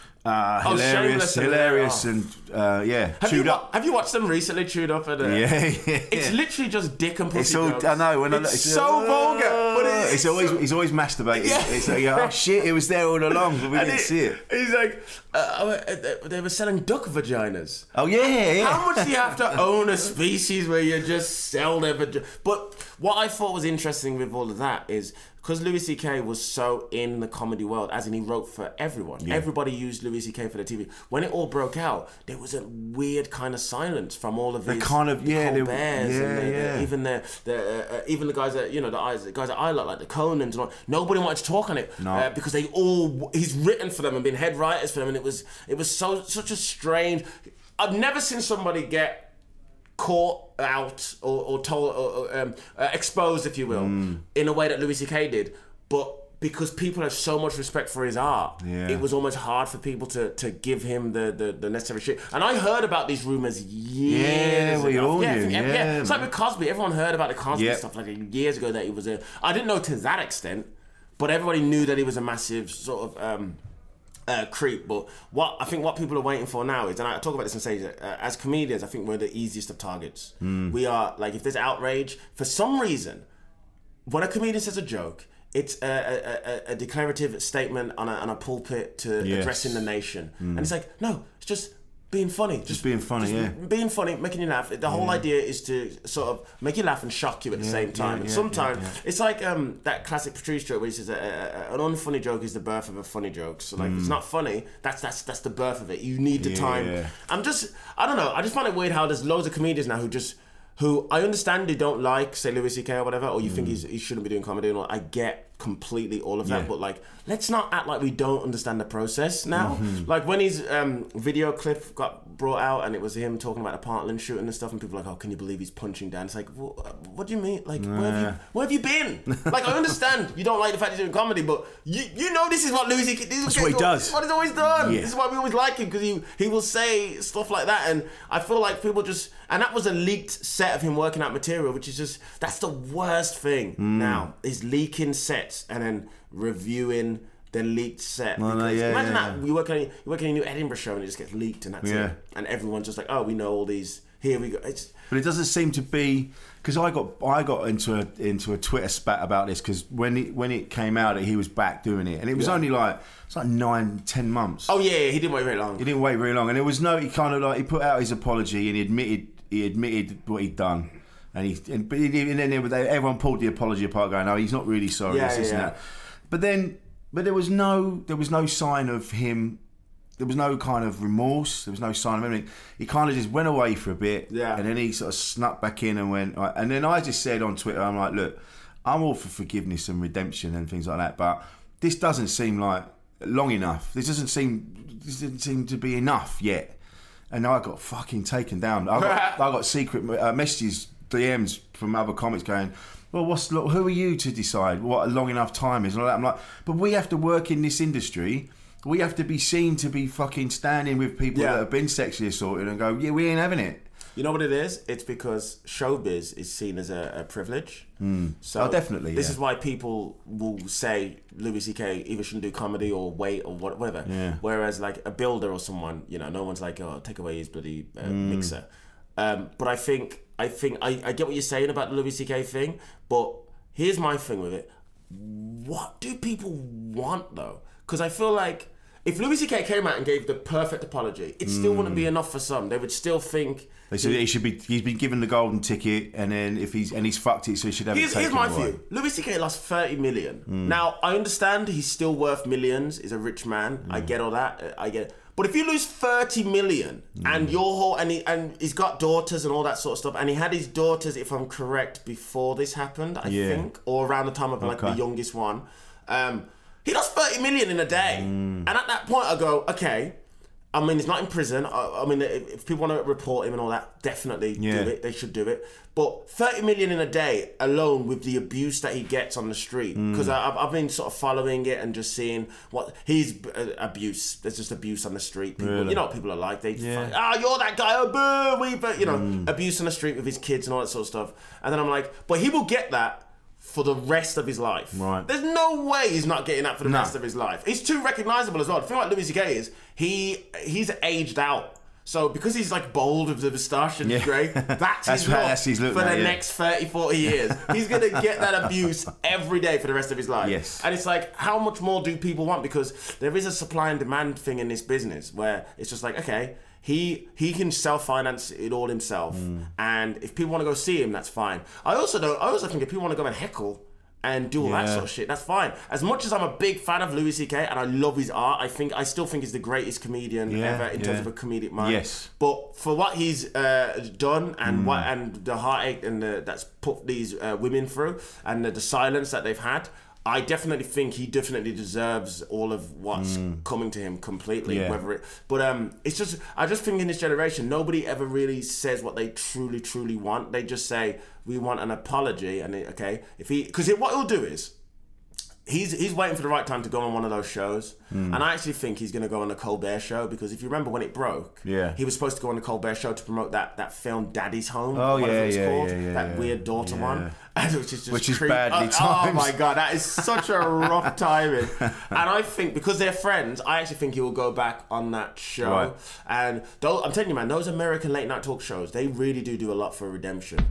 uh,
Oh,
hilarious,
Shameless and-
hilarious,
oh.
and uh, yeah,
have, you,
chewed
wa-
up.
have you watched them recently, Chewed Up? At, uh,
Yeah, yeah.
It's literally just dick and pussy
It's all,
jokes.
I know. When I
it's
look,
so vulgar, but it's,
it's always he's always masturbating.
Yeah.
It's like, oh shit, it was there all along, but we
and
didn't
it-
see it.
He's like, uh, uh, they were selling duck vaginas.
Oh yeah, yeah.
How much do you have to own a species where you just sell their vagina? But what I thought was interesting with all of that is because Louis C K was so in the comedy world, as in he wrote for everyone.
Yeah.
Everybody used Louis C K for the T V. When it all broke out, there was a weird kind of silence from all of
The
these
kind of- yeah, they-
Colberts
yeah,
and the,
yeah.
The, even the, the uh, even the guys that you know the, eyes, the guys that I like, like the Conans and all. Nobody wanted to talk on it
No.
uh, because they all he's written for them and been head writers for them, and it was it was so such a strange. I've never seen somebody get caught out or, or told or, or, um, uh, exposed, if you will,
Mm.
in a way that Louis C K did, but because people have so much respect for his art,
Yeah.
it was almost hard for people to, to give him the, the, the necessary shit. And I heard about these rumours years
Yeah, we
ago.
all
yeah, I
knew,
think-
yeah,
It's like
man.
with Cosby. Everyone heard about the Cosby
Yep.
stuff like years ago that he was a... I didn't know to that extent, but everybody knew that he was a massive sort of... Um, Uh, creep, but what I think what people are waiting for now is, and I talk about this on stage, uh, as comedians, I think we're the easiest of targets.
Hmm.
We are, like, if there's outrage, for some reason, when a comedian says a joke, it's a, a, a, a declarative statement on a, on a pulpit to
Yes.
addressing the nation. And it's like, no, it's just being funny. Just,
being funny,
just
yeah.
Being funny, making you laugh. The whole idea is to sort of make you laugh and shock you at the
Yeah,
same time.
yeah,
and
yeah,
sometimes,
yeah, yeah.
it's like um, that classic Patrice joke where he says uh, uh, an unfunny joke is the birth of a funny joke. So like, if it's not funny, that's that's that's the birth of it. You need the time.
Yeah.
I'm just, I don't know. I just find it weird how there's loads of comedians now who just, who I understand they don't like, say Louis C K or whatever, or you think he's, he shouldn't be doing comedy and all. I get completely all of that,
Yeah.
but like, let's not act like we don't understand the process now.
Mm-hmm.
Like when his um, video clip got brought out and it was him talking about the Parkland shooting and stuff, and people were like, oh, can you believe he's punching down? It's like, well, what do you mean? Like, where, have you, where have you been? Like, I understand you don't like the fact he's doing comedy, but you you know this is what Louis C K this is
That's what he
this
does.
is what he's always done.
Yeah.
This is why we always like him, because he, he will say stuff like that, and I feel like people just, and that was a leaked set of him working out material, which is just, that's the worst thing
Hmm.
now, is leaking sets and then reviewing the leaked set.
Well, no,
Because
yeah,
imagine
yeah,
that you work on a, you work on a new Edinburgh show and it just gets leaked and that's
Yeah.
it, and everyone's just like, oh, we know all these. Here we go. It's
But it doesn't seem to be, because I got I got into a into a Twitter spat about this, because when it when it came out that he was back doing it, and it was
Yeah.
only like it's like nine ten months.
oh yeah, yeah, he didn't wait very long.
He didn't wait very long, and there was no. He kind of like he put out his apology and he admitted he admitted what he'd done, and he and, but he, and then there, they, everyone pulled the apology apart, going, "No, he's not really sorry."
Yeah,
this, this
yeah,
and
yeah.
that. But then, but there was no there was no sign of him. There was no kind of remorse. There was no sign of anything. He kind of just went away for a bit,
Yeah.
and then he sort of snuck back in and went. Right. And then I just said on Twitter, I'm like, look, I'm all for forgiveness and redemption and things like that, but this doesn't seem like long enough. This doesn't seem this doesn't seem to be enough yet. And I got fucking taken down. I got, I got secret uh, messages, D Ms from other comics going, well, what's look, who are you to decide what a long enough time is? And all that. I'm like, but we have to work in this industry. We have to be seen to be fucking standing with people
Yeah.
that have been sexually assaulted and go, yeah, we ain't having it.
You know what it is? It's because showbiz is seen as a, a privilege. Mm. So
Oh, definitely,
This
yeah.
is why people will say Louis C K either shouldn't do comedy or wait or what- whatever.
Yeah.
Whereas like a builder or someone, you know, no one's like, oh, take away his bloody uh,
Mm.
mixer. Um, but I think I think I, I get what you're saying about the Louis C K thing, but here's my thing with it. What do people want though? Because I feel like if Louis C K came out and gave the perfect apology, it still mm. wouldn't be enough for some. They would still think
they said he should be. He's been given the golden ticket, and then if he's and he's fucked it, so he should have
here's,
it taken
Here's my
away.
view: Louis C K lost thirty million. Mm. Now I understand he's still worth millions. He's a rich man. Mm. I get all that. I get it. But if you lose thirty million mm. and your whole and he and he's got daughters and all that sort of stuff, and he had his daughters, if I'm correct, before this happened, I yeah. think, or around the time of like okay. the youngest one. Um, he lost thirty million in a day, mm. and at that point I go, okay. I mean, he's not in prison. I, I mean, if, if people want to report him and all that, definitely yeah. do it. They should do it. But thirty million in a day alone with the abuse that he gets on the street, because mm. I've, I've been sort of following it and just seeing what he's uh, abuse. There's just abuse on the street. People, really? You know what people are like. They, yeah. ah, oh, you're that guy. Oh, boo, we, you know, mm. abuse on the street with his kids and all that sort of stuff. And then I'm like, but he will get that for the rest of his life. Right. There's no way he's not getting that for the no. rest of his life. He's too recognisable as well. The thing about Louis C K is he he's aged out. So because he's like bold with the moustache and yeah. grey, that's, that's his look that's his look for now, the yeah. next thirty, forty years. He's going to get that abuse every day for the rest of his life. Yes. And it's like, how much more do people want? Because there is a supply and demand thing in this business where it's just like, okay, He he can self-finance it all himself, mm. and if people want to go see him, that's fine. I also don't. I also think if people want to go and heckle and do all yeah. that sort of shit, that's fine. As much as I'm a big fan of Louis C K and I love his art, I think I still think he's the greatest comedian yeah, ever in yeah. terms of a comedic mind. Yes. But for what he's uh, done and mm. what and the heartache and the, that's put these uh, women through and the, the silence that they've had, I definitely think he definitely deserves all of what's mm. coming to him completely. Yeah. Whether it, but um, it's just I just think in this generation nobody ever really says what they truly truly want. They just say we want an apology, and it, okay, if he because what he'll do is he's he's waiting for the right time to go on one of those shows, mm. and I actually think he's going to go on the Colbert Show because if you remember when it broke, yeah, he was supposed to go on the Colbert Show to promote that that film Daddy's Home. Oh yeah, it was yeah, called. yeah, yeah, that yeah. weird daughter yeah. one. Which is just Which is creep- badly oh, timed. Oh my god, that is such a rough timing. And I think because they're friends, I actually think he will go back on that show. Right. And those, I'm telling you, man, those American late night talk shows, they really do do a lot for redemption.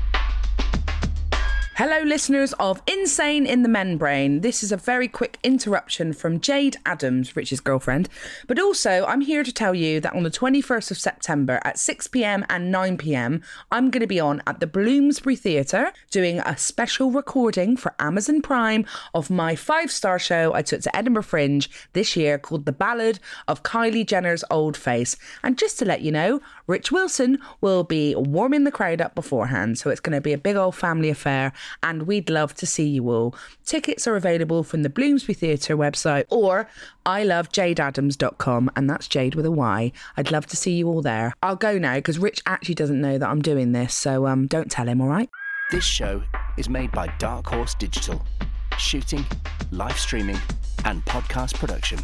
Hello, listeners of Insane in the Men Brain. This is a very quick interruption from Jade Adams, Rich's girlfriend. But also, I'm here to tell you that on the twenty-first of September at six p.m. and nine p.m, I'm going to be on at the Bloomsbury Theatre doing a special recording for Amazon Prime of my five-star show I took to Edinburgh Fringe this year called The Ballad of Kylie Jenner's Old Face. And just to let you know, Rich Wilson will be warming the crowd up beforehand, so it's going to be a big old family affair. And we'd love to see you all. Tickets are available from the Bloomsbury Theatre website or I love jade adams dot com, and that's Jade with a Y. I'd love to see you all there. I'll go now because Rich actually doesn't know that I'm doing this, so um, don't tell him, all right?
This show is made by Dark Horse Digital. Shooting, live streaming, and podcast production.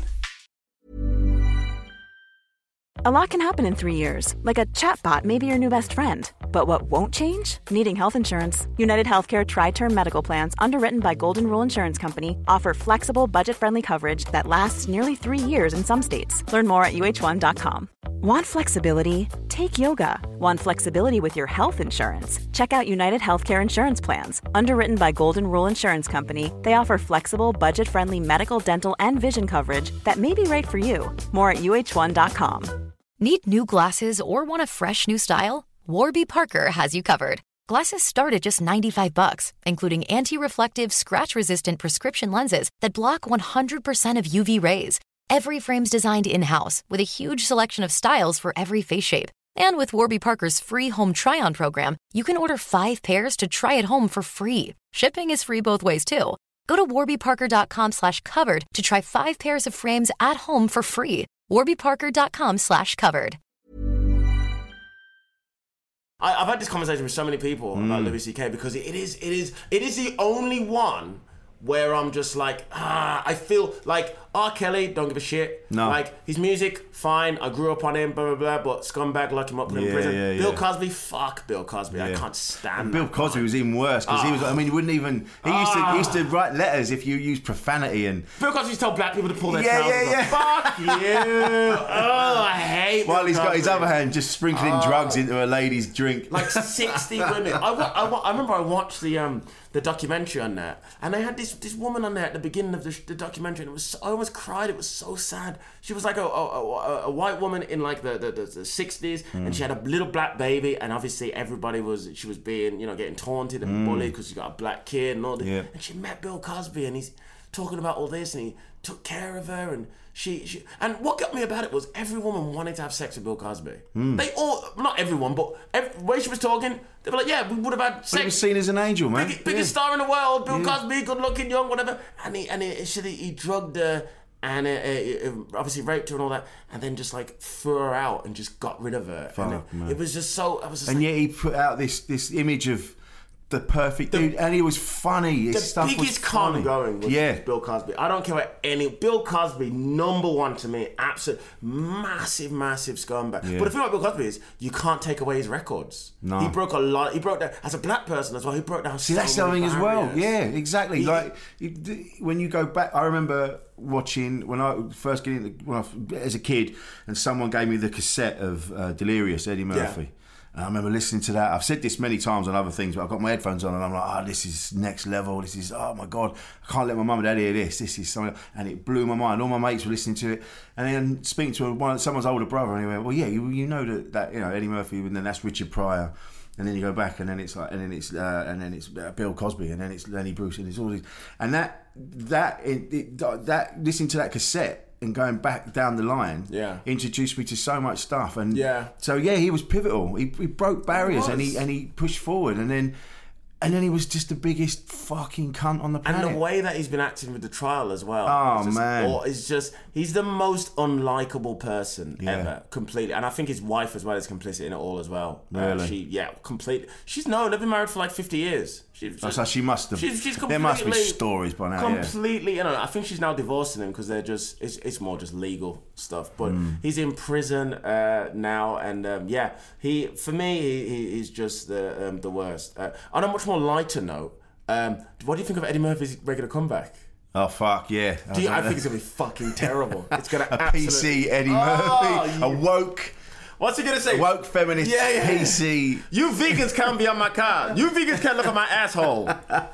A lot can happen in three years, like a chatbot may be your new best friend. But what won't change? Needing health insurance. United Healthcare Tri-Term Medical Plans, underwritten by Golden Rule Insurance Company, offer flexible, budget-friendly coverage that lasts nearly three years in some states. Learn more at U H one dot com. Want flexibility? Take yoga. Want flexibility with your health insurance? Check out United Healthcare Insurance Plans. Underwritten by Golden Rule Insurance Company, they offer flexible, budget-friendly medical, dental, and vision coverage that may be right for you. More at U H one dot com.
Need new glasses or want a fresh new style? Warby Parker has you covered. Glasses start at just ninety-five bucks, including anti-reflective, scratch-resistant prescription lenses that block one hundred percent of U V rays. Every frame's designed in-house with a huge selection of styles for every face shape. And with Warby Parker's free home try-on program, you can order five pairs to try at home for free. Shipping is free both ways, too. Go to warby parker dot com slash covered to try five pairs of frames at home for free. warby parker dot com slash covered.
I, I've had this conversation with so many people mm. about Louis C K because it is, it is, it is the only one where I'm just like, ah, I feel like R. Kelly, don't give a shit.
No.
Like, his music, fine, I grew up on him, blah, blah, blah, but scumbag, lock him up, put him
Yeah,
in prison.
yeah,
Bill
yeah.
Cosby, fuck Bill Cosby, I
Yeah.
can't stand
And Bill
that
Cosby
guy.
was even worse because he was. I mean, he wouldn't even. He used to
Ah.
he used to write letters if you used profanity and.
Bill Cosby used to tell black people to pull their
Yeah,
trousers
yeah,
off. Fuck you. Oh, I hate
While
Bill
he's got his
Cosby.
other hand just sprinkling drugs into a lady's drink.
Like sixty women. I, wa- I, wa- I remember I watched the um the documentary on that, and they had this this woman on there at the beginning of the, the documentary, and it was so, I almost cried. It was so sad. She was like a a, a, a white woman in like the the, the, the sixties,
Mm.
and she had a little black baby, and obviously everybody was she was being you know getting taunted and bullied because she got a black kid and all that.
Yeah.
And she met Bill Cosby, and he's talking about all this, and he took care of her, and she, she and what got me about it was every woman wanted to have sex with Bill Cosby.
Mm.
They all, not everyone, but every, way she was talking, they were like, yeah, we would have had
But he was
sex.
seen as an angel, man.
Big, biggest
Yeah.
star in the world, Bill
Yeah.
Cosby, good looking, young, whatever. And he and he, he, he drugged her and uh, uh, obviously raped her and all that, and then just like threw her out and just got rid of her.
Fuck,
and it,
man.
it was just so. I was just
And
like,
yet he put out this this image of the perfect dude, and he was funny. His
the
stuff was
biggest
funny.
con going was
yeah.
Bill Cosby. I don't care what any Bill Cosby, number one to me, absolute massive, massive scumbag.
Yeah.
But the thing about Bill Cosby is you can't take away his records.
No.
He broke a lot. He broke down as a black person as well. He broke down.
See,
so
that's
many
something as well.
barriers.
Yeah, exactly.
He-
like you, when you go back, I remember watching when I first getting into, when I, as a kid, and someone gave me the cassette of uh, Delirious, Eddie Murphy.
Yeah.
And I remember listening to that. I've said this many times on other things, but I've got my headphones on and I'm like, oh, this is next level. This is, oh my God, I can't let my mum and dad hear this. This is something. And it blew my mind. All my mates were listening to it. And then speaking to one, someone's older brother, and he went, well, yeah, you, you know that, that, you know, Eddie Murphy, and then that's Richard Pryor. And then you go back, and then it's like, and then it's, uh, and then it's uh, Bill Cosby, and then it's Lenny Bruce, and it's all these, and that, that, it, it, that, listening to that cassette and going back down the line,
Yeah.
introduced me to so much stuff, and
Yeah.
so yeah, he was pivotal. He, he broke barriers,
He
and he
was.
and he pushed forward, and then, and then he was just the biggest fucking cunt on the planet.
And the way that he's been acting with the trial as well.
Oh,
is just,
man.
Or it's just, he's the most unlikable person
Yeah.
ever, completely. And I think his wife as well is complicit in it all as well. Uh,
Really?
she, yeah, complete. She's known, they've been married for like fifty years. She,
Oh, so she must have.
She's, she's
there must be
completely-
stories by now. Yeah.
Completely, you know. I think she's now divorcing him because they're just. It's, it's more just legal stuff. But he's in prison uh, now, and um, yeah, he for me he, he, he's just the um, the worst. Uh, on a much more lighter note, um, what do you think of Eddie Murphy's regular comeback?
Oh fuck yeah!
Do you, I
was
think it's gonna be fucking terrible. It's gonna
a
absolutely...
P C Eddie
Oh,
Murphy,
you-
a woke,
What's he gonna say?
woke feminist
Yeah, yeah.
P C.
You vegans can't be on my car. You vegans can't look at my asshole.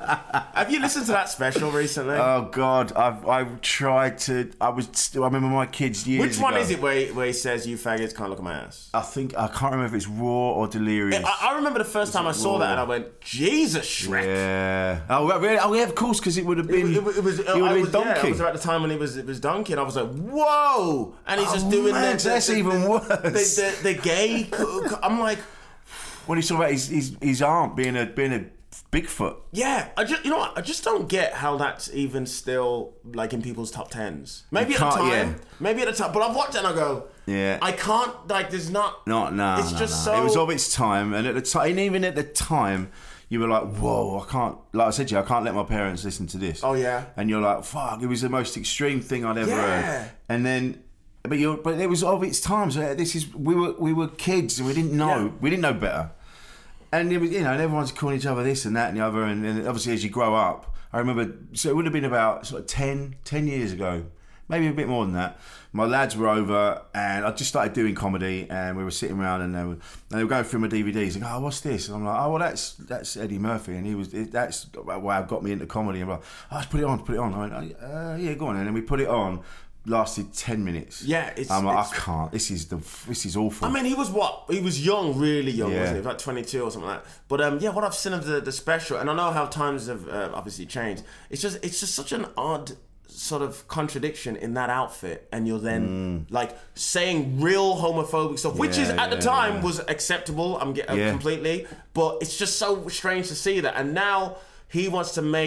Have you listened to that special recently?
Oh God, I've I've tried to. I was. Still, I remember my kids years
Which one
ago.
is it where he, where he says you faggots can't look at my ass?
I think I can't remember if it's Raw or Delirious.
I, I remember the first time I saw
Raw?
that and I went, Jesus, Shrek.
Yeah. Oh right, really? Oh yeah, of course, because it would have
It,
been.
it, it was.
It
I
would have
was,
been
yeah,
Donkey.
it was about the time when it was it was Donkey, and I was like, whoa! And he's
Oh,
just doing
man,
the,
so that's
the,
even
the,
worse.
The, the, the gay. co- co- I'm like,
When he's talking about his, his his aunt being a being a Bigfoot.
yeah. I just you know what? I just don't get how that's even still like in people's top tens. Maybe
You
at the
can't-
time.
yeah.
Maybe at the time. But I've watched it and I go,
Yeah.
I can't. Like, there's not.
Not no.
It's
no,
just
no.
so.
It was of its time, and at the time, and even at the time, you were like, "Whoa, I can't." Like I said to you, I can't let my parents listen to this.
Oh, yeah.
And you're like, "Fuck!" It was the most extreme thing I'd ever
Yeah.
heard. And then, but you, but it was of its time. So this is we were we were kids and we didn't know
Yeah.
we didn't know better. And it was, you know, and everyone's calling each other this and that and the other. And, and obviously, as you grow up, I remember. So it would have been about sort of ten, ten years ago. Maybe a bit more than that. My lads were over, and I just started doing comedy, and we were sitting around, and they were, and they were going through my D V Ds, and oh, what's this? And I'm like, oh, well, that's that's Eddie Murphy, and he was that's why got me into comedy. And I'm like, oh, let's put it on, put it on. I went, uh, yeah, go on, and then we put it on. Lasted ten minutes.
Yeah, it's-
I'm like,
it's-
I can't. This is the this is awful.
I mean, he was what? He was young, really young,
Yeah.
wasn't he? He was like twenty-two or something like that. But um, yeah, what I've seen of the, the special, and I know how times have uh, obviously changed. It's just it's just such an odd sort of contradiction in that outfit, and you're then like saying real homophobic stuff, which is
Mm. Yeah,
at the
yeah,
time
yeah.
was acceptable. I'm getting
Yeah.
completely, but it's just so strange to see that, and now he wants to make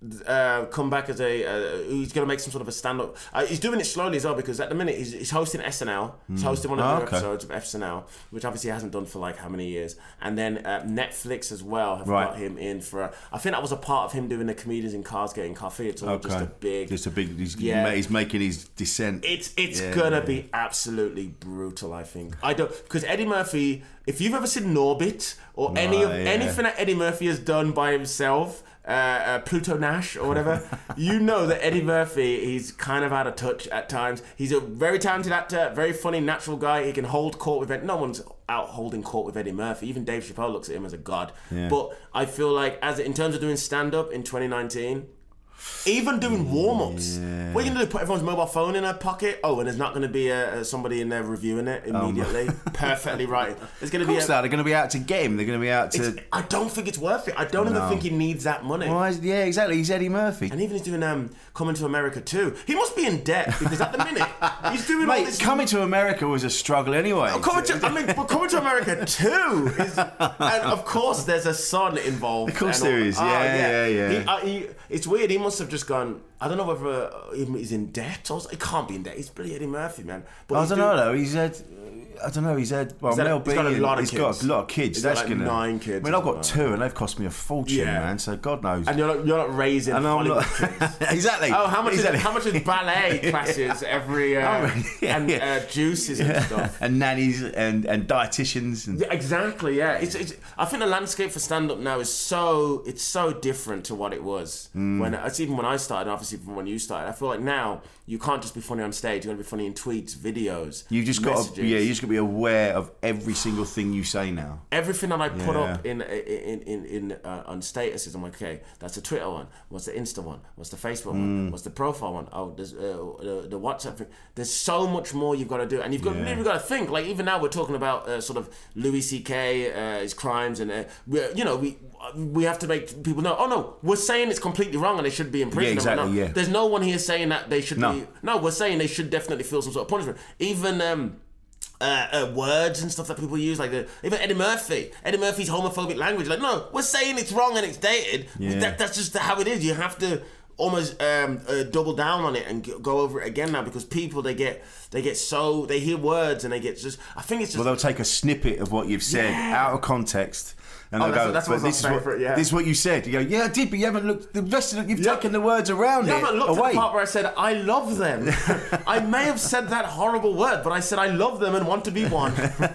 uh, come back as a. Uh, he's going to make some sort of a stand-up. Uh, he's doing it slowly as well because at the minute he's, he's hosting S N L. He's hosting one of
Oh,
the
okay.
episodes of S N L, which obviously he hasn't done for like how many years. And then uh, Netflix as well have
Right.
got him in for. A, I think that was a part of him doing the comedians in cars getting coffee. It's all
Okay.
just a big.
Just a big. He's,
Yeah.
he's making his descent.
It's it's
Yeah,
gonna
yeah.
be absolutely brutal. I think I don't because Eddie Murphy. If you've ever seen Norbit or any of
Right, yeah.
anything that Eddie Murphy has done by himself, uh, uh, Pluto Nash or whatever, you know that Eddie Murphy he's kind of out of touch at times. He's a very talented actor, very funny, natural guy. He can hold court with no one's out holding court with Eddie Murphy. Even Dave Chappelle looks at him as a god.
Yeah.
But I feel like as in terms of doing stand up in twenty nineteen. Even doing warm-ups.
Yeah.
What are you going to do? Put everyone's mobile phone in her pocket? Oh, and there's not going to be a, a, somebody in there reviewing it immediately. Perfectly right. There's going
Of
to be
course,
a,
that they're going to be out to get him. They're going to be out to.
it's- I don't think it's worth it. I don't
No.
even think he needs that money.
Why is- yeah, exactly. He's Eddie Murphy.
And even he's doing um, Coming to America too. He must be in debt because at the minute he's doing all
Mate,
this.
coming to America was a struggle anyway.
Oh, coming to, I mean, we're coming to America too, is, and of course there's a son involved.
Of course
and all-
there is.
Oh,
Yeah, yeah, yeah.
He, uh, he, it's weird. He must have just gone. I don't know whether uh, he's in debt or he can't be in debt. He's bloody Eddie Murphy, man. But
I
he's
don't
doing-
know though. He's had. I don't know. He's had. Well,
He's had-
Mel
he's got a
B.
lot of
He's got
kids.
a lot of kids.
He's got
That's
like
gonna.
nine kids
I mean, I've
or
got
something.
two, and they've cost me a fortune,
Yeah.
man. So God knows.
And you're not, you're not raising
And I'm
Hollywood
not-
kids.
exactly.
Oh, how much
exactly.
is how much is ballet classes every uh,
Oh, yeah,
and
yeah.
uh, juices and stuff.
and nannies and and dietitians and.
Yeah, exactly. Yeah, it's, it's. I think the landscape for stand up now is so it's so different to what it was
Mm.
when it's even when I started. Obviously, from when you started, I feel like now you can't just be funny on stage. You got to be funny in tweets, videos.
You just got to,
messages.
yeah. You just got to be aware of every single thing you say now.
Everything that I put
Yeah.
up in in in, in uh, on statuses, I'm like, okay, that's the Twitter one. What's the Insta one? What's the Facebook
Mm.
one? What's the profile one? Oh, there's uh, the, the WhatsApp thing. There's so much more you've got to do, and you've got
Yeah.
you've got to think. Like even now, we're talking about uh, sort of Louis C K, uh, his crimes, and uh, we you know we we have to make people know. Oh no, we're saying it's completely wrong, and they should be in prison.
Yeah, exactly,
No,
yeah.
There's no one here saying that they should
No.
be. No, we're saying they should definitely feel some sort of punishment. Even. Um, Uh, uh, words and stuff that people use, like the, even Eddie Murphy, Eddie Murphy's homophobic language. Like, no, we're saying it's wrong and it's dated.
Yeah.
That, that's just how it is. You have to almost um, uh, double down on it and g- go over it again now because people they get they get so they hear words and they get just. I think it's just.
Well, they'll take a snippet of what you've said
Yeah.
out of context. And
Oh,
they'll
that's-
go,
that's
but
what's my
this is what,
favourite, yeah.
this is what you said. You go, yeah, I did, but you haven't looked. The rest of it, you've
Yeah.
taken the words around
You
it
haven't looked
away.
at the part where I said I love them. I may have said that horrible word, but I said I love them and want to be one.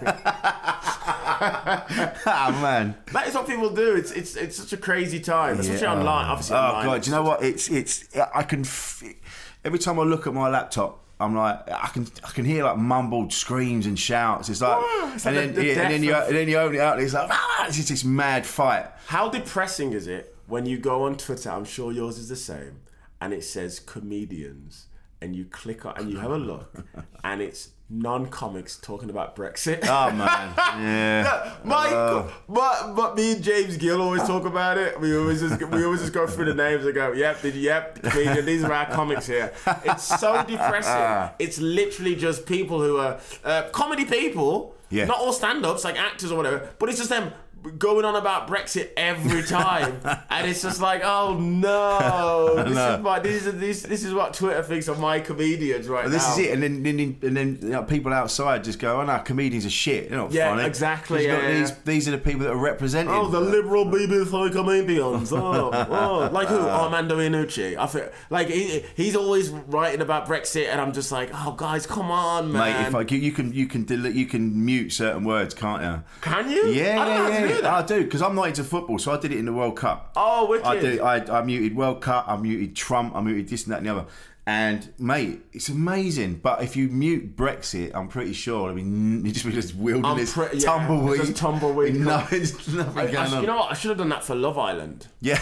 Ah man.
That is what people do. It's it's it's such a crazy time, especially
Yeah.
online. Obviously,
Oh
online.
god, do you know what? It's it's. I can. F- every time I look at my laptop, I'm like, I can I can hear like mumbled screams and shouts. It's like,
Oh, it's
and,
like
then,
the- the
yeah, and then
death
you
of-
and then you open it up, and it's like, ah, it's just this mad fight.
How depressing is it when you go on Twitter? I'm sure yours is the same, and it says comedians, and you click on and you have a look, and it's non-comics talking about Brexit.
Oh man, yeah.
Mike,
Oh.
but but me and James Gill always talk about it. We always just we always just go through the names and go, yep, did yep, comedian, these are our comics here. It's so depressing. It's literally just people who are uh, comedy people,
Yeah.
not all stand-ups like actors or whatever, but it's just them going on about Brexit every time, and it's just like, oh no, this
No.
is my this is this this is what Twitter thinks of my comedians right
Well, this
now.
is it, and then, then and then you know, people outside just go, "Oh no, comedians are shit. They're not
Yeah,
funny."
exactly,
'Cause you've got
yeah,
these,
yeah.
these are the people that are represented.
Oh, the liberal B B C comedians. Oh, oh. Like who? Armando Iannucci. I feel like he, he's always writing about Brexit, and I'm just like, oh, guys, come on, man.
Mate, if I, you can you can delete, you can mute certain words, can't you?
Can you?
Yeah,
I don't know
yeah,
how to
yeah.
do that.
I do because I'm not into football, so I did it in the World Cup.
Oh, wicked.
I did. I, I muted World Cup. I muted Trump. I muted this and that and the other. And mate, it's amazing. But if you mute Brexit, I'm pretty sure. I mean, you just be just wilderness,
I'm pre- yeah,
tumbleweed,
just tumbleweed.
No, it's nothing
I, I
going
sh-
on.
you know what? I should have done that for Love Island.
Yeah,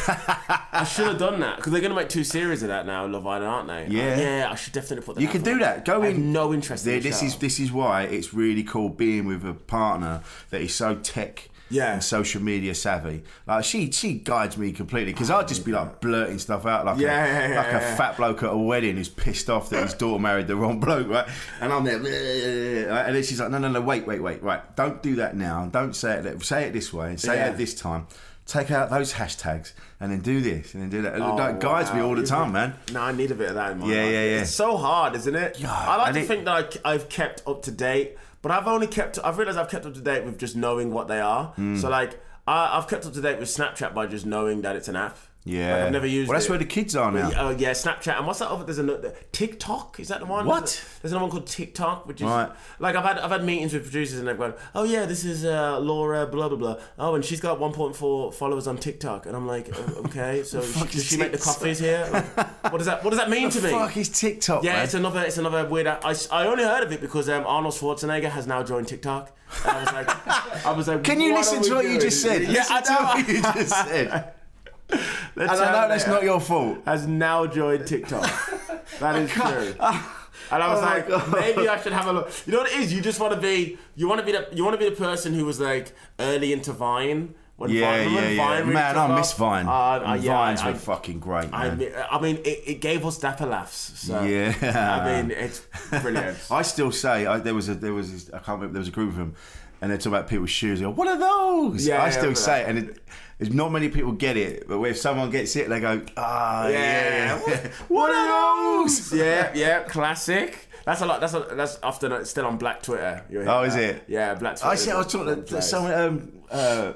I should have done that because they're going to make two series of that now, Love Island, aren't they?
Yeah.
Uh, yeah. I should definitely put that.
you
out
can
for
do that. Go
I
in.
have no interest in
There-
the
This
show.
is this is why it's really cool being with a partner that is so tech.
Yeah.
And social media savvy. Like she, she guides me completely because I'd just be like blurting stuff out like
Yeah,
a,
yeah, yeah,
like
yeah.
a fat bloke at a wedding who's pissed off that his daughter married the wrong bloke, right? And I'm there, right? And then she's like, no, no, no, wait, wait, wait, right? Don't do that now. Don't say it. Say it this way and say
Yeah.
it this time. take out those hashtags and then do this and then do that. It
Oh,
like, guides me
wow.
all the
You
time,
think-
man.
No, I need a bit of that in my
Yeah,
life.
yeah, yeah.
It's so hard, isn't it?
Yeah,
I like
and
to
it-
think that I, I've kept up to date, but I've only kept. I've realised I've kept up to date with just knowing what they are.
Hmm.
So like, I, I've kept up to date with Snapchat by just knowing that it's an app.
Yeah.
Like, I've never used
Well, that's
it.
where the kids are now.
Oh yeah, Snapchat. And what's that other? There's another TikTok. Is that the one?
What?
There's another one called TikTok, which is
Right.
like I've had I've had meetings with producers and they've gone, oh yeah, this is uh, Laura, blah blah blah. Oh, and she's got one point four followers on TikTok, and I'm like, oh, okay, so
fuck
does
is
she make the
TikTok?
coffees here? Like, what does that What does that mean
What
to
the
me?
fuck is TikTok,
Yeah,
man?
it's another it's another weird. I, I only heard of it because um, Arnold Schwarzenegger has now joined TikTok. And I was like, I was like,
Can you
what
listen
are we
to what you
doing?
just said?
Yeah,
Listen
I
to
know.
what you just said.
The
And I know that's
Terminator
not your fault.
Has now joined TikTok. That is true. And I was
Oh my
like,
God.
maybe I should have a look. You know what it is? You just want to be, you want to be the, you want to be the person who was like early into Vine. When
Yeah,
Vine, remember
yeah,
when
yeah.
Vine really
Man,
took
I miss
off?
Vine.
Uh, uh, yeah,
Vines
I,
were fucking great,
I
man.
mean, I mean, it, it gave us dapper laughs. So,
Yeah.
I mean, it's brilliant.
I still say I, there was a there was this, I can't remember there was a group of them, and they talk about people's shoes. They go, what are those?
Yeah,
I
yeah,
still
remember
say
that.
it, and it, there's not many people get it. But if someone gets it, they go, ah, yeah,
Yeah.
yeah. What are those?
yeah, yeah, classic. That's a lot. That's a, that's often it's still on Black Twitter. You'll hear
Oh, is
that.
it?
Yeah, Black Twitter.
I see. I was talking to
Place.
someone. Um, uh,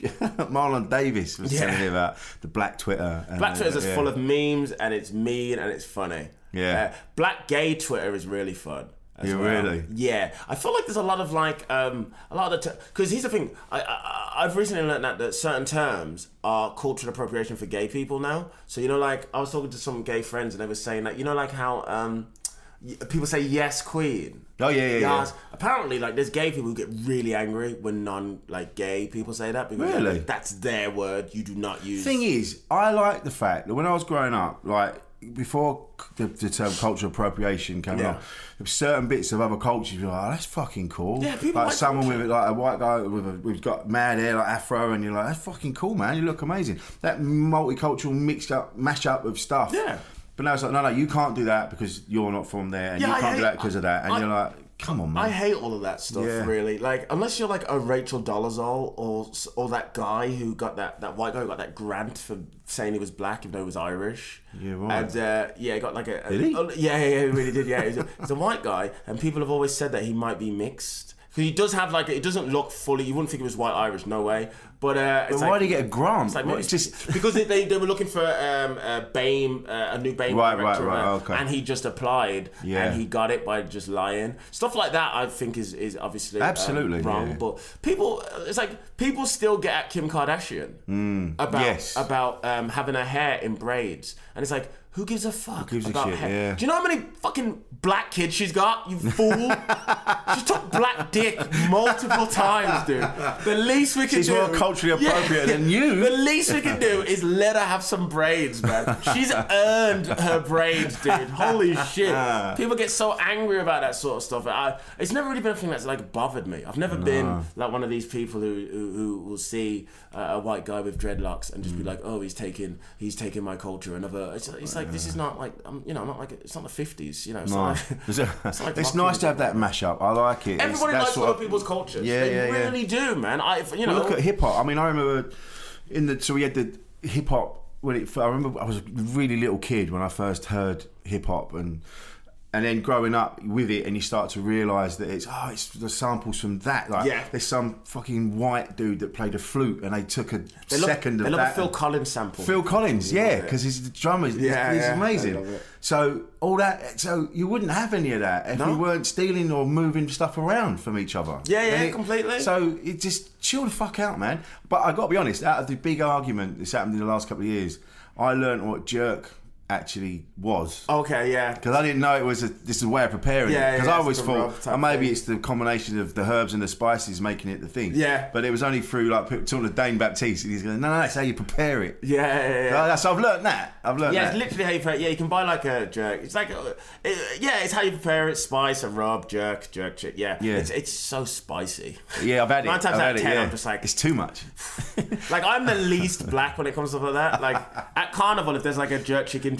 Marlon Davis was
Yeah.
telling me about the Black Twitter. And,
Black Twitter's
uh,
just
yeah.
full of memes and it's mean and it's funny.
Yeah.
Uh, Black gay Twitter is really fun. As
Yeah,
well.
really?
Yeah, I feel like there's a lot of like um, a lot of the because here's the thing. I, I I've recently learned that that certain terms are cultural appropriation for gay people now. So you know, like I was talking to some gay friends and they were saying that you know, like how um, y- people say yes, queen.
Oh yeah, yeah, yeah.
Yes. Apparently, like there's gay people who get really angry when non like gay people say that because
Really?
like, that's their word. You do not use.
Thing is, I like the fact that when I was growing up, like before the, the term cultural appropriation came
Yeah.
along, there were certain bits of other cultures. You're like, oh, that's fucking cool.
Yeah, people
like
like
someone
culture.
with like a white guy with a, who's got mad hair like afro, and you're like, that's fucking cool, man. You look amazing. That multicultural mixed up mash up of stuff.
Yeah.
But now it's like, no, no, you can't do that because you're not from there, and
Yeah,
you
I
can't do
hate-
that because of that. And
I-
you're like, come on, man.
I hate all of that stuff,
Yeah.
really. Like, unless you're like a Rachel Dolezal or or that guy who got that that white guy who got that grant for saying he was black even though he was Irish.
Yeah, right.
And uh, yeah, he got like a, a
Did he?
oh, yeah, yeah, yeah, he really did. Yeah, he's a, he's a white guy, and people have always said that he might be mixed. Because he does have like a, it doesn't look fully. You wouldn't think it was white Irish, no way. But uh, it's
But
like,
why did he get a grant?
It's like,
What,
maybe-
it's just
because they, they, they were looking for um, a BAME, uh, a new BAME
Right,
director,
right, right,
uh,
okay.
and he just applied,
Yeah.
and he got it by just lying. Stuff like that, I think, is is obviously um,
Absolutely,
wrong.
yeah.
But people, it's like people still get at Kim Kardashian about
Mm, yes.
about um, having her hair in braids, and it's like. Who gives a fuck
gives a
about
shit,
hair?
yeah.
Do you know how many fucking black kids she's got? You fool! She took black dick multiple times, dude. The least we can
She's
do.
more culturally appropriate than you.
The least we can do is let her have some braids, man. She's earned her braids, dude. Holy shit! People get so angry about that sort of stuff. I, it's never really been a thing that's like bothered me. I've never been like one of these people who who, who will see uh, a white guy with dreadlocks and just be like, oh, he's taking he's taking my culture. Another. It's, it's like this is not like um, you know, not like it's not the fifties. You know, it's
No.
not like,
It's, a-
it's like
it's
rock
nice to have
music.
that mashup. I like it. It's-
Everybody
that's
likes
what
other
I-
people's cultures.
Yeah,
they
yeah, yeah.
really do, man. I, you know,
Well, look at hip hop. I mean, I remember in the so we had the hip hop when it. I remember I was a really little kid when I first heard hip hop, and and then growing up with it, and you start to realise that it's oh, it's the samples from that. Like,
Yeah.
there's some fucking white dude that played a flute, and they took a
they love,
second
they
of
love
that.
a Phil
and-
Collins sample.
Phil Collins, yeah,
love it.
because his drummer is
Yeah,
he's
yeah, I
amazing.
love it.
So all that, so you wouldn't have any of that if
No.
we weren't stealing or moving stuff around from each other.
Yeah, yeah,
And it-
completely.
So it just chill the fuck out, man. But I got to be honest, out of the big argument that's happened in the last couple of years, I learned what jerk actually was.
Okay, yeah.
Because I didn't know it was a, this is a way of preparing
Yeah,
it. Because
yeah,
I
it's
always
the
thought,
rub type
oh, maybe
thing.
it's the combination of the herbs and the spices making it the thing.
Yeah.
But it was only through like talking to Dane Baptiste, and he's going, no, no, that's how you prepare it.
Yeah, yeah, yeah.
So I've learned that. I've learned
Yeah,
that.
it's literally how you prepare. Yeah, you can buy like a jerk. It's like, a, it, yeah, it's how you prepare it. Spice, a rub, jerk, jerk shit. Yeah,
Yeah.
It's it's so spicy.
Yeah, I've had it.
Nine times
I've
out
had
of
it,
ten,
yeah.
I'm just like,
it's too much.
like I'm the least black when it comes to stuff like that. Like at Carnival, if there's like a jerk chicken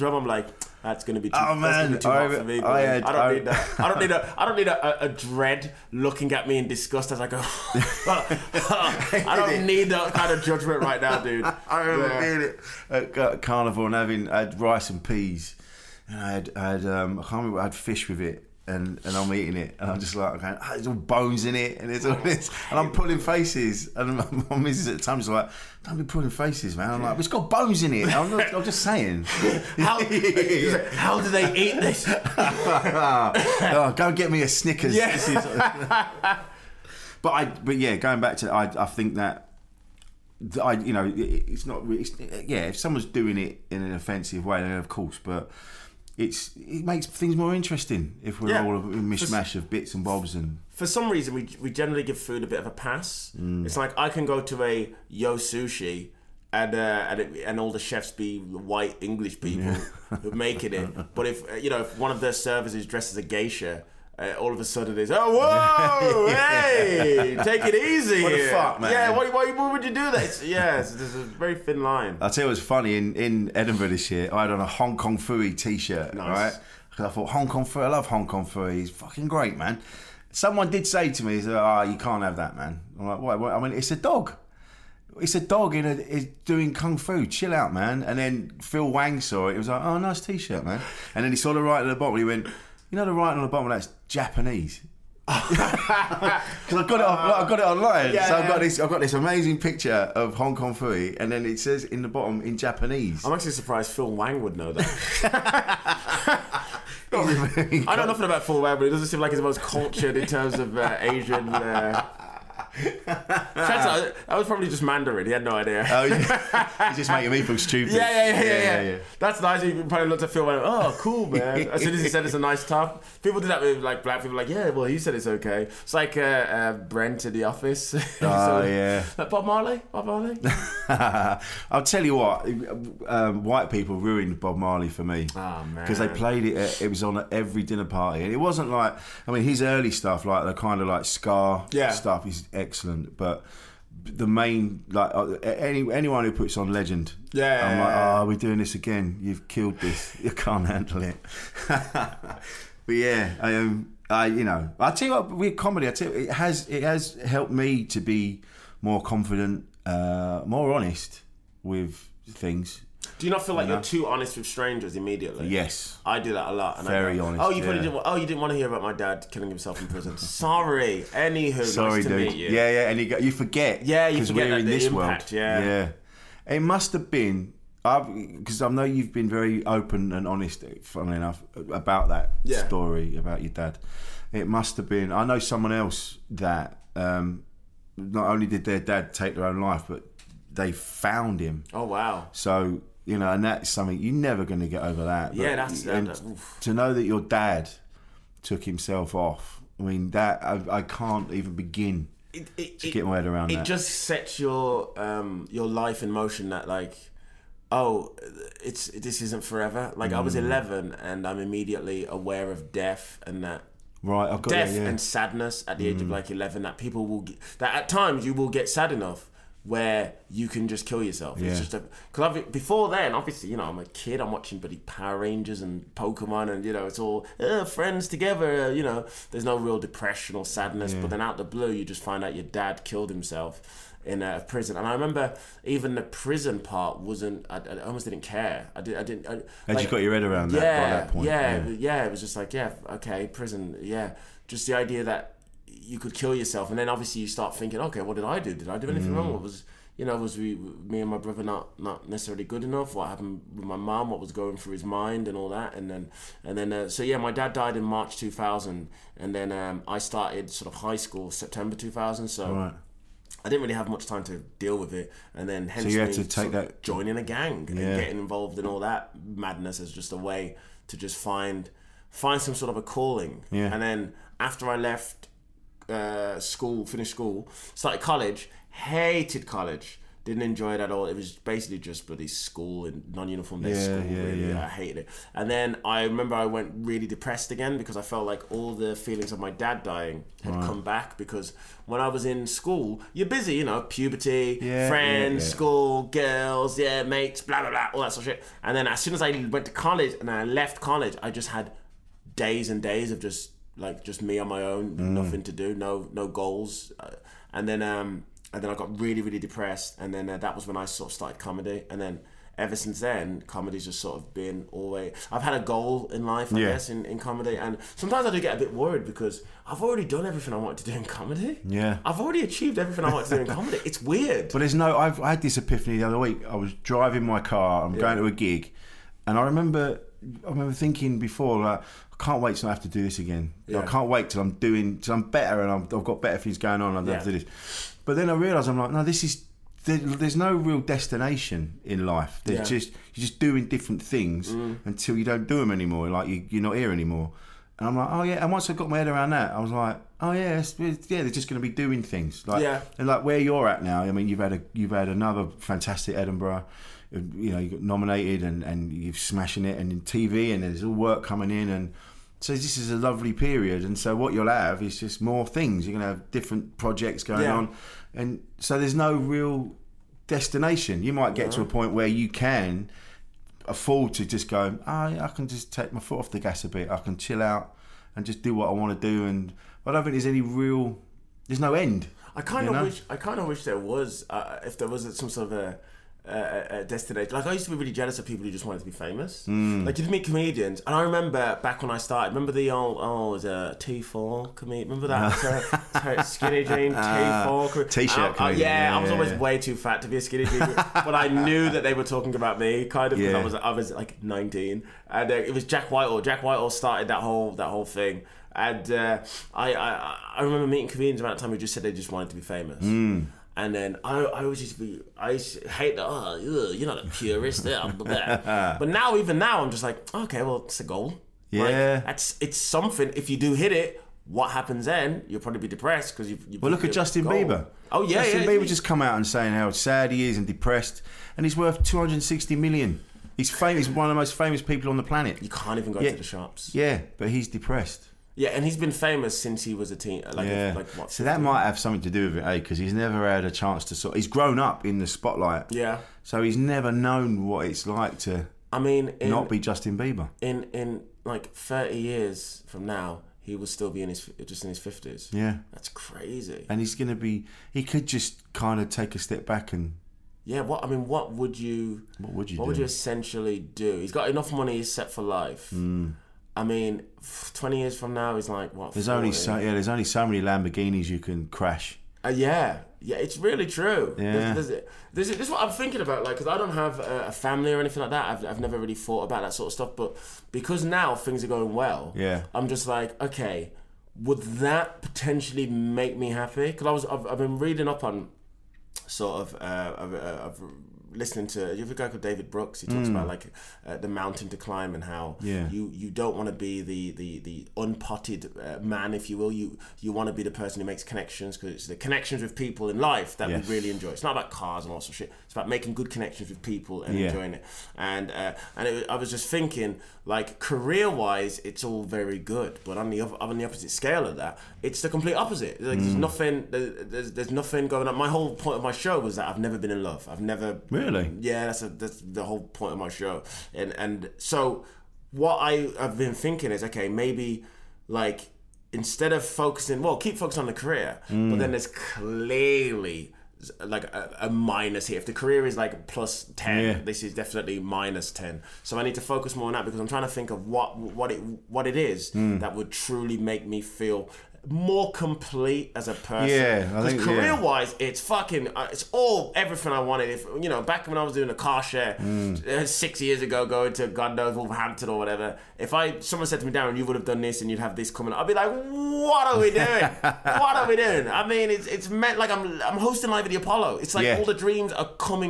drum, I'm like, that's gonna be too,
Oh, man.
that's gonna be too hot
I-
for me. Boy.
I
I,
had-
don't
I-
need that. I don't need a. I don't need a, a, a dread looking at me in disgust as I go. I don't need that kind of judgment right now, dude.
I remember
Yeah.
being it at Car- Carnival and having I had rice and peas, and I had I had um, I can't remember I had fish with it, and, and I'm eating it, and I'm just like going, oh, there's all bones in it, and there's all this, and I'm pulling faces, and my, my missus at the time was like, don't be pulling faces, man. I'm like, it's got bones in it. I'm, not, I'm just saying.
How, how do they eat this?
Oh, go and get me a Snickers.
Yeah.
This is- but I, but yeah, going back to, I, I think that, I, you know, it, it's not, it's, yeah, if someone's doing it in an offensive way, then of course, but it's it makes things more interesting if we're
Yeah.
all a mishmash of bits and bobs and.
For some reason, we we generally give food a bit of a pass.
Mm.
It's like I can go to a Yo Sushi and uh, and, it, and all the chefs be white English people who are making it. But if uh, you know if one of their servers is dressed as a geisha, uh, all of a sudden it's oh whoa hey take it easy.
What the
here."
fuck, man?
Yeah, why, why, why would you do that? It's, yeah, it's, there's a very thin line.
I'll tell you what's funny, in, in Edinburgh this year, I had on a Hong Kong Fooey t-shirt,
Nice.
right? Because I thought, Hong Kong Fooey, I love Hong Kong Fooey, he's fucking great, man. Someone did say to me, oh, you can't have that, man. I'm like, what? what? I mean, it's a dog. It's a dog in a, is doing kung fu. Chill out, man. And then Phil Wang saw it. He was like, oh, nice t-shirt, man. And then he saw the writing at the bottom. He went, you know the writing on the bottom, that's Japanese. Because I got it, off, I got it online,
Yeah,
so I've
yeah.
got this. I've got this amazing picture of Hong Kong Fooey, and then it says in the bottom in Japanese.
I'm actually surprised Phil Wang would know that. I know nothing about Phil Wang, but it doesn't seem like he's the most cultured in terms of uh, Asian. Uh... That was probably just Mandarin. He had no idea.
Oh, yeah. He's just making me feel stupid.
Yeah, yeah, yeah, yeah, yeah. That's nice. You probably looked at Phil and went, oh, cool, man. As soon as he said it's a nice top. People do that with like black people, like, yeah, well, he said it's okay. It's like uh, uh, Brent in The Office.
Oh, yeah.
Like Bob Marley? Bob Marley?
I'll tell you what, um, white people ruined Bob Marley for me.
Oh, man.
Because they played it, at, it was on at every dinner party. And it wasn't like, I mean, his early stuff, like the kind of like ska
Yeah.
stuff is excellent. But the main, like, uh, any anyone who puts on Legend,
Yeah.
I'm like, oh, we're doing this again. You've killed this. You can't handle it. But yeah, I um, I you know, I tell you what, with comedy, I tell you, it has it has helped me to be more confident, uh, more honest with things.
Do you not feel like
You know?
you're too honest with strangers immediately?
Yes.
I do that a lot. And
Very
I go,
honest,
Oh, you probably
yeah.
didn't. wa- Oh, you didn't want to hear about my dad killing himself in prison. Sorry. Anywho,
Sorry,
nice to
dude.
meet you.
Yeah, yeah, and you go, you forget.
Yeah, you
'cause
forget
we're
that
in
the
this
impact,
world.
yeah.
yeah. It must have been. Because I know you've been very open and honest, funnily enough, about that
Yeah.
story about your dad. It must have been. I know someone else that um, not only did their dad take their own life, but they found him.
Oh, wow.
So, you know, and that's something you're never going to get over that.
Yeah,
But-
that's-
and
that- oof.
to know that your dad took himself off. I mean, that I, I can't even begin
It, it,
to
it,
get my head around
it
that.
just sets your um, your life in motion that, like, oh, it's this isn't forever. Like, I was
Mm.
eleven and I'm immediately aware of death and that
Right, I've got
death
yeah, yeah.
and sadness at the age of
Mm.
like eleven, that people will get, that at times you will get sad enough where you can just kill yourself.
Yeah.
It's just a because before then, obviously, you know, I'm a kid. I'm watching bloody Power Rangers and Pokemon, and you know, it's all uh, friends together. Uh, you know, there's no real depression or sadness.
Yeah.
But then out the blue, you just find out your dad killed himself in a prison. And I remember even the prison part wasn't. I, I almost didn't care. I did. I didn't. I,
Had
like,
you got your head around that
yeah,
by that point?
Yeah, yeah, It was just like, yeah, okay, prison. Yeah, just the idea that you could kill yourself, and then obviously you start thinking, okay, what did I do? Did I do anything
Mm.
wrong? What was you know, was we, me and my brother not, not necessarily good enough? What happened with my mum? What was going through his mind and all that? And then, and then, uh, so yeah, my dad died in March two thousand, and then um, I started sort of high school September two thousand. So
Right.
I didn't really have much time to deal with it, and then hence
So you had
me
to take
sort of
that-
joining a gang and
Yeah.
getting involved in all that madness as just a way to just find find some sort of a calling.
Yeah.
And then after I left uh, school, finished school, started college, hated college. Didn't enjoy it at all. It was basically just bloody school and non-uniform day
Yeah,
school.
yeah,
really,
yeah.
I hated it. And then I remember I went really depressed again because I felt like all the feelings of my dad dying had
Right.
come back. Because when I was in school, you're busy, you know, puberty,
Yeah,
friends,
yeah, yeah.
school, girls, yeah, mates, blah blah blah, all that sort of shit. And then as soon as I went to college and I left college, I just had days and days of just like just me on my own,
Mm.
nothing to do, no no goals. Uh, and then um. And then I got really, really depressed. And then uh, that was when I sort of started comedy. And then ever since then, comedy's just sort of been always... I've had a goal in life, I
Yeah.
guess, in, in comedy. And sometimes I do get a bit worried because I've already done everything I wanted to do in comedy.
Yeah.
I've already achieved everything I wanted to do in comedy. It's weird.
But there's no. I've I had this epiphany the other week. I was driving my car. I'm going to a gig, and I remember. I remember thinking before, like, I can't wait till I have to do this again.
Yeah.
I can't wait till I'm doing. Till I'm better and I'm, I've got better things going on. I don't have to do this. But then I realised I'm like, no, this is. There, there's no real destination in life. There's
Yeah.
just you're just doing different things
Mm.
until you don't do them anymore. Like you, you're not here anymore. And I'm like, oh yeah. And once I got my head around that, I was like, oh yeah, it's, it's, yeah. They're just going to be doing things. Like,
Yeah.
And like where you're at now. I mean, you've had a you've had another fantastic Edinburgh. You know, you got nominated and and you're smashing it, and in T V, and there's all work coming in, and so this is a lovely period. And so what you'll have is just more things. You're going to have different projects going
Yeah.
on, and so there's no real destination. You might get to a point where you can afford to just go, oh, yeah, I can just take my foot off the gas a bit. I can chill out and just do what I want to do. And I don't think there's any real. There's no end.
I kind
you
of
know?
wish. I kind of wish there was. Uh, if there was some sort of a, a, a destination. Like I used to be really jealous of people who just wanted to be famous.
Mm.
Like you'd meet comedians, and I remember back when I started. Remember the old oh, it was a T four comedian. Remember that uh, skinny jean T four com-
T-shirt
I- I-
comedian.
yeah,
Yeah,
I was
yeah,
always
yeah.
way too fat to be a skinny jean, but I knew that they were talking about me, kind of. Because
Yeah.
I was I was like nineteen, and uh, it was Jack Whitehall. Jack Whitehall started that whole that whole thing. And uh, I, I I remember meeting comedians around that time who just said they just wanted to be famous.
Mm.
And then I, I always used to be, I used to hate that, oh, ugh, you're not a purist. Yeah, blah, blah. But now, even now, I'm just like, okay, well, it's a goal.
Yeah.
Like, that's, it's something. If you do hit it, what happens then? You'll probably be depressed because you've, you've
Well, look
hit
at
your
Justin
goal.
Bieber.
Oh, yeah,
Justin
yeah.
Bieber just come out and saying how sad he is and depressed, and he's worth two hundred sixty million. He's famous, one of the most famous people on the planet.
You can't even go
Yeah.
to the shops.
Yeah, but he's depressed.
Yeah, and he's been famous since he was a teen. Like,
yeah.
like what?
So that
fifteen?
might have something to do with it, eh? Because he's never had a chance to sort. He's grown up in the spotlight.
Yeah.
So he's never known what it's like to
I mean, in,
not be Justin Bieber.
in in like thirty years from now, he will still be in his just in his fifties.
Yeah.
That's crazy.
And he's going to be. He could just kind of take a step back and.
Yeah, what I mean, what would you?
What would you
What
do?
would you essentially do? He's got enough money. He's set for life.
Mm.
I mean, twenty years from now, he's like what?
There's only
forty?
so yeah. There's only so many Lamborghinis you can crash.
Uh, yeah, yeah, it's really true.
Yeah.
There's, there's, there's, this is what I'm thinking about, like, because I don't have a, a family or anything like that. I've, I've never really thought about that sort of stuff. But because now things are going well,
Yeah.
I'm just like, okay, would that potentially make me happy? Because I was, I've, I've been reading up on sort of, uh, of, of listening to. You have a guy called David Brooks. He talks
Mm.
about like uh, the mountain to climb and how
Yeah.
you you don't want to be the the the unpotted uh, man, if you will. You you want to be the person who makes connections, because it's the connections with people in life that
Yes.
we really enjoy. It's not about cars and all sorts of shit. It's about making good connections with people and
Yeah.
enjoying it. And uh, and it, I was just thinking, like, career wise, it's all very good, but on the other, on the opposite scale of that, it's the complete opposite. Like, there's
Mm.
nothing. There's there's nothing going on. My whole point of my show was that I've never been in love. I've never
Really?
yeah, that's a, that's the whole point of my show. And and so what I have been thinking is, okay, maybe like instead of focusing, well, keep focusing on the career,
Mm.
but then there's clearly like a, a minus here. If the career is like plus ten,
Yeah.
this is definitely minus ten. So I need to focus more on that, because I'm trying to think of what what it what it is
Mm.
that would truly make me feel more complete as a person.
Yeah, I think-
career
yeah.
wise, it's fucking, uh, it's all everything I wanted. If you know, back when I was doing a car share
Mm.
uh, six years ago, going to God knows Wolverhampton or whatever. If I someone said to me, Darren, you would have done this and you'd have this coming, I'd be like, what are we doing? What are we doing? I mean, it's it's meant like I'm I'm hosting live at the Apollo. It's like
Yeah.
all the dreams are coming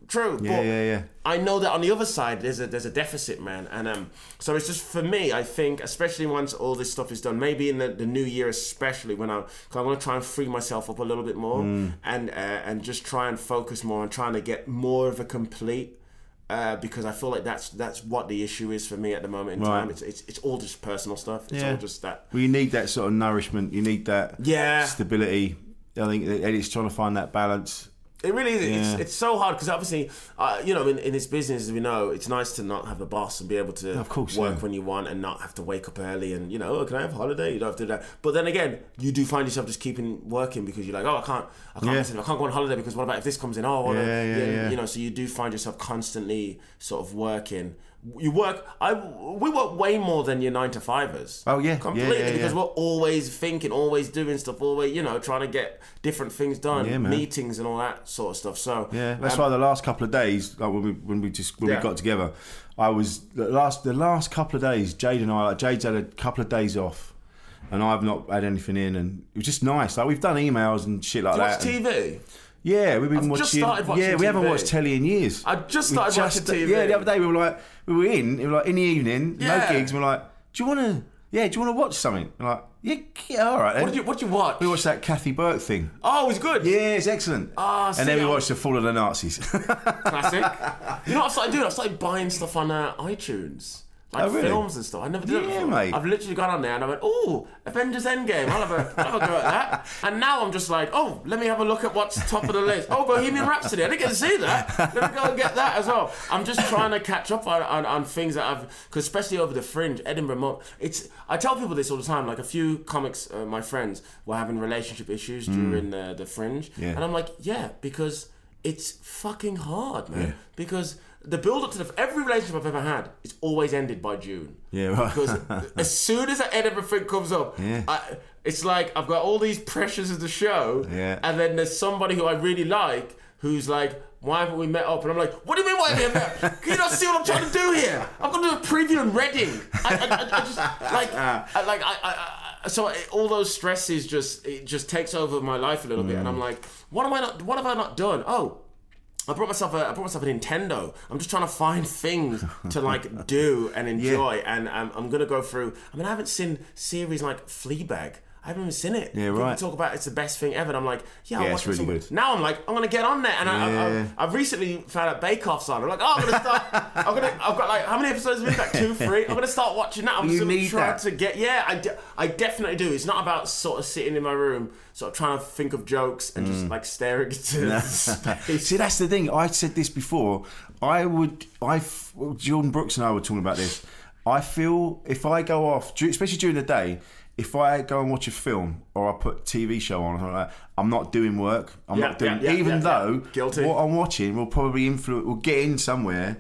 true.
Yeah,
but
yeah, yeah.
I know that on the other side, there's a there's a deficit, man. And um, so it's just for me. I think, especially once all this stuff is done, maybe in the, the new year, especially when I, cause I want to try and free myself up a little bit more,
Mm.
and uh, and just try and focus more on trying to get more of a complete. Uh, because I feel like that's that's what the issue is for me at the moment in
Right.
time. It's it's it's all just personal stuff. It's
Yeah.
all just that.
Well, you need that sort of nourishment. You need that
Yeah.
stability. I think Eddie's trying to find that balance.
It really is.
Yeah.
It's, it's so hard because obviously, uh, you know, in, in this business, as we know, it's nice to not have a boss and be able to
Of course,
work
yeah.
when you want and not have to wake up early and, you know, oh, can I have a holiday? You don't have to do that. But then again, you do find yourself just keeping working because you're like, oh, I can't, I can't,
Yeah.
listen, I can't go on holiday because what about if this comes in? Oh, I wanna,
Yeah, yeah, yeah.
you know, so you do find yourself constantly sort of working. You work. I we work way more than your nine to fivers.
Oh, yeah. Yeah,
completely
yeah,
because
yeah.
we're always thinking, always doing stuff, always you know trying to get different things done,
Yeah, man.
meetings and all that sort of stuff. So
Yeah, that's
um,
why the last couple of days, like when we when we just when
Yeah.
we got together, I was the last the last couple of days. Jade and I, like, Jade's had a couple of days off, and I've not had anything in, and it was just nice. Like we've done emails and shit like
Do you
that.
watch T V?
and- Yeah, we've been
I've
watching.
just started watching
yeah, we haven't
T V.
watched telly in years.
I just
We
started watching T V.
Yeah, the other day we were like, we were in, it was like in the evening,
Yeah.
no gigs. And we're like, do you want to? Yeah, do you want to watch something? I'm like, yeah, yeah, all right. Then.
What did you What did you watch?
We watched that Kathy Burke thing.
Oh, it was good.
Yeah, it's excellent.
Ah, see,
and then we
I-
watched The Fall of the Nazis.
Classic. You know what I've started doing? I've started buying stuff on uh, iTunes. Like
Oh, really?
films and stuff. I never did it
Yeah,
before.
mate.
I've literally gone on there and I went, oh, Avengers Endgame. I'll have, a, I'll have a go at that. And now I'm just like, oh, let me have a look at what's top of the list. Oh, Bohemian Rhapsody. I didn't get to see that. Let me go and get that as well. I'm just trying to catch up on, on, on things that I've... Because especially over the Fringe, Edinburgh... Mo- it's. I tell people this all the time. Like a few comics, uh, my friends, were having relationship issues during the, the Fringe.
Yeah.
And I'm like, yeah, because it's fucking hard, man.
Yeah.
Because... The build up to the every relationship I've ever had, it's always ended by June.
Yeah, right.
Because as soon as that Edinburgh thing comes up,
Yeah.
I, it's like I've got all these pressures of the show,
Yeah.
and then there's somebody who I really like who's like, "Why haven't we met up?" And I'm like, "What do you mean why haven't we met up? Can you not see what I'm trying to do here? I'm going to do a preview in Reading." I, I, I, I just like, I, like I, I, I so it, all those stresses just it just takes over my life a little bit, and I'm like, "What am I not? What have I not done?" Oh. I brought myself a I brought myself a Nintendo. I'm just trying to find things to like do and enjoy, yeah. and I'm, I'm gonna go through. I mean, I haven't seen series like Fleabag. I haven't even seen it.
Yeah,
People
right.
talk about it's the best thing ever. And I'm like, yeah, I'll
Yeah,
watch
it's really
some-
good.
Now I'm like, I'm gonna get on there, and I, I,
Yeah.
I, I've recently found out Bake Off's on. I'm like, oh, I'm gonna start. I'm gonna. I've got like how many episodes? Have we like two, three. I'm gonna start watching that. I'm
You
just gonna
need
try
that.
to get. Yeah, I, de- I definitely do. It's not about sort of sitting in my room, sort of trying to think of jokes and just like staring into space.
See, that's the thing. I said this before. I would. I. f- well, Jordan Brooks and I were talking about this. I feel if I go off, dur- especially during the day, if I go and watch a film or I put a T V show on, or something like that, I'm not doing work. I'm
Yeah,
not doing.
yeah, yeah,
even
yeah,
though
yeah. Guilty.
what I'm watching will probably influence. Will get in somewhere.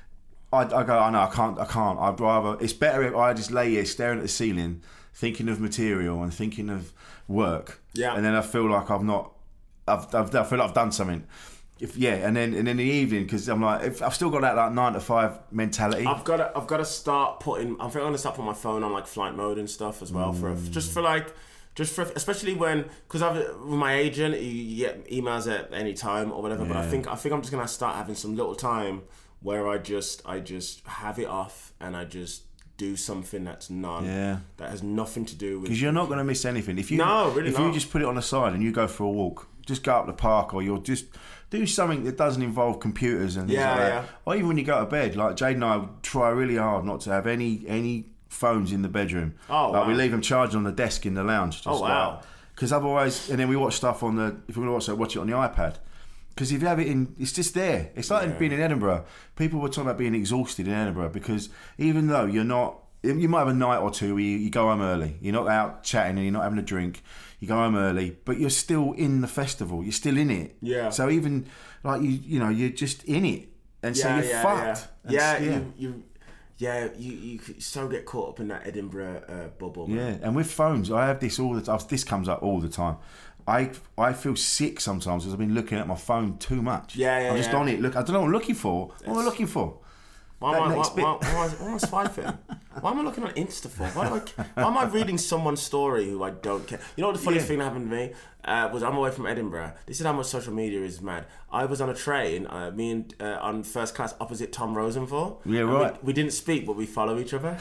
I, I go. I know. I can't. I can't. I'd rather. It's better if I just lay here staring at the ceiling, thinking of material and thinking of work.
Yeah.
And then I feel like I've not. I've. I've I feel like I've done something. If, yeah, and then and then in the evening, because I'm like, if I've still got that like nine to five mentality.
I've got to, I've got to start putting. I think I'm going to start putting my phone on like flight mode and stuff as well for
Mm.
just for like, just for especially when because I've with my agent, you, you get emails at any time or whatever. But I
Yeah.
think I think I'm just going to start having some little time where I just I just have it off and I just do something that's non
Yeah.
that has nothing to do with.
Because you're not going to miss anything if you.
No, really
If
not.
you just put it on the side and you go for a walk, just go up the park, or you'll just do something that doesn't involve computers and things
Yeah,
like that.
yeah.
Or even when you go to bed, like Jade and I try really hard not to have any any phones in the bedroom.
Oh,
like we
wow.
leave them charging on the desk in the lounge. Just
Oh, wow.
Because otherwise, and then we watch stuff on the. If we're going to watch it, watch it on the iPad. Because if you have it in, it's just there. It's like
Yeah.
being in Edinburgh. People were talking about being exhausted in Edinburgh because even though you're not, you might have a night or two where you, you go home early. You're not out chatting and you're not having a drink. You go home early, but you're still in the festival. You're still in it.
Yeah.
So even like you, you know, you're just in it, and so
Yeah,
you're
yeah,
fucked. And
Yeah,
s-
yeah, you, you, yeah, you, you could so get caught up in that Edinburgh uh, bubble. Man.
Yeah, and with phones, I have this all the time. This comes up all the time. I I feel sick sometimes because I've been looking at my phone too much.
Yeah, yeah,
I'm just
yeah.
on it. Look, I don't know what I'm looking for. What am I
It's-
looking for?
Why am, I, why,
next bit.
why, why, why, why am I swiping? Why am I looking on Insta for? Why, do I, why am I reading someone's story who I don't care? You know what the funniest
Yeah.
thing that happened to me? Uh, was I'm away from Edinburgh. This is how much social media is mad. I was on a train, uh, me and uh, on first class opposite Tom Rosenthal.
Yeah,
and
right.
We, we didn't speak, but we follow each other.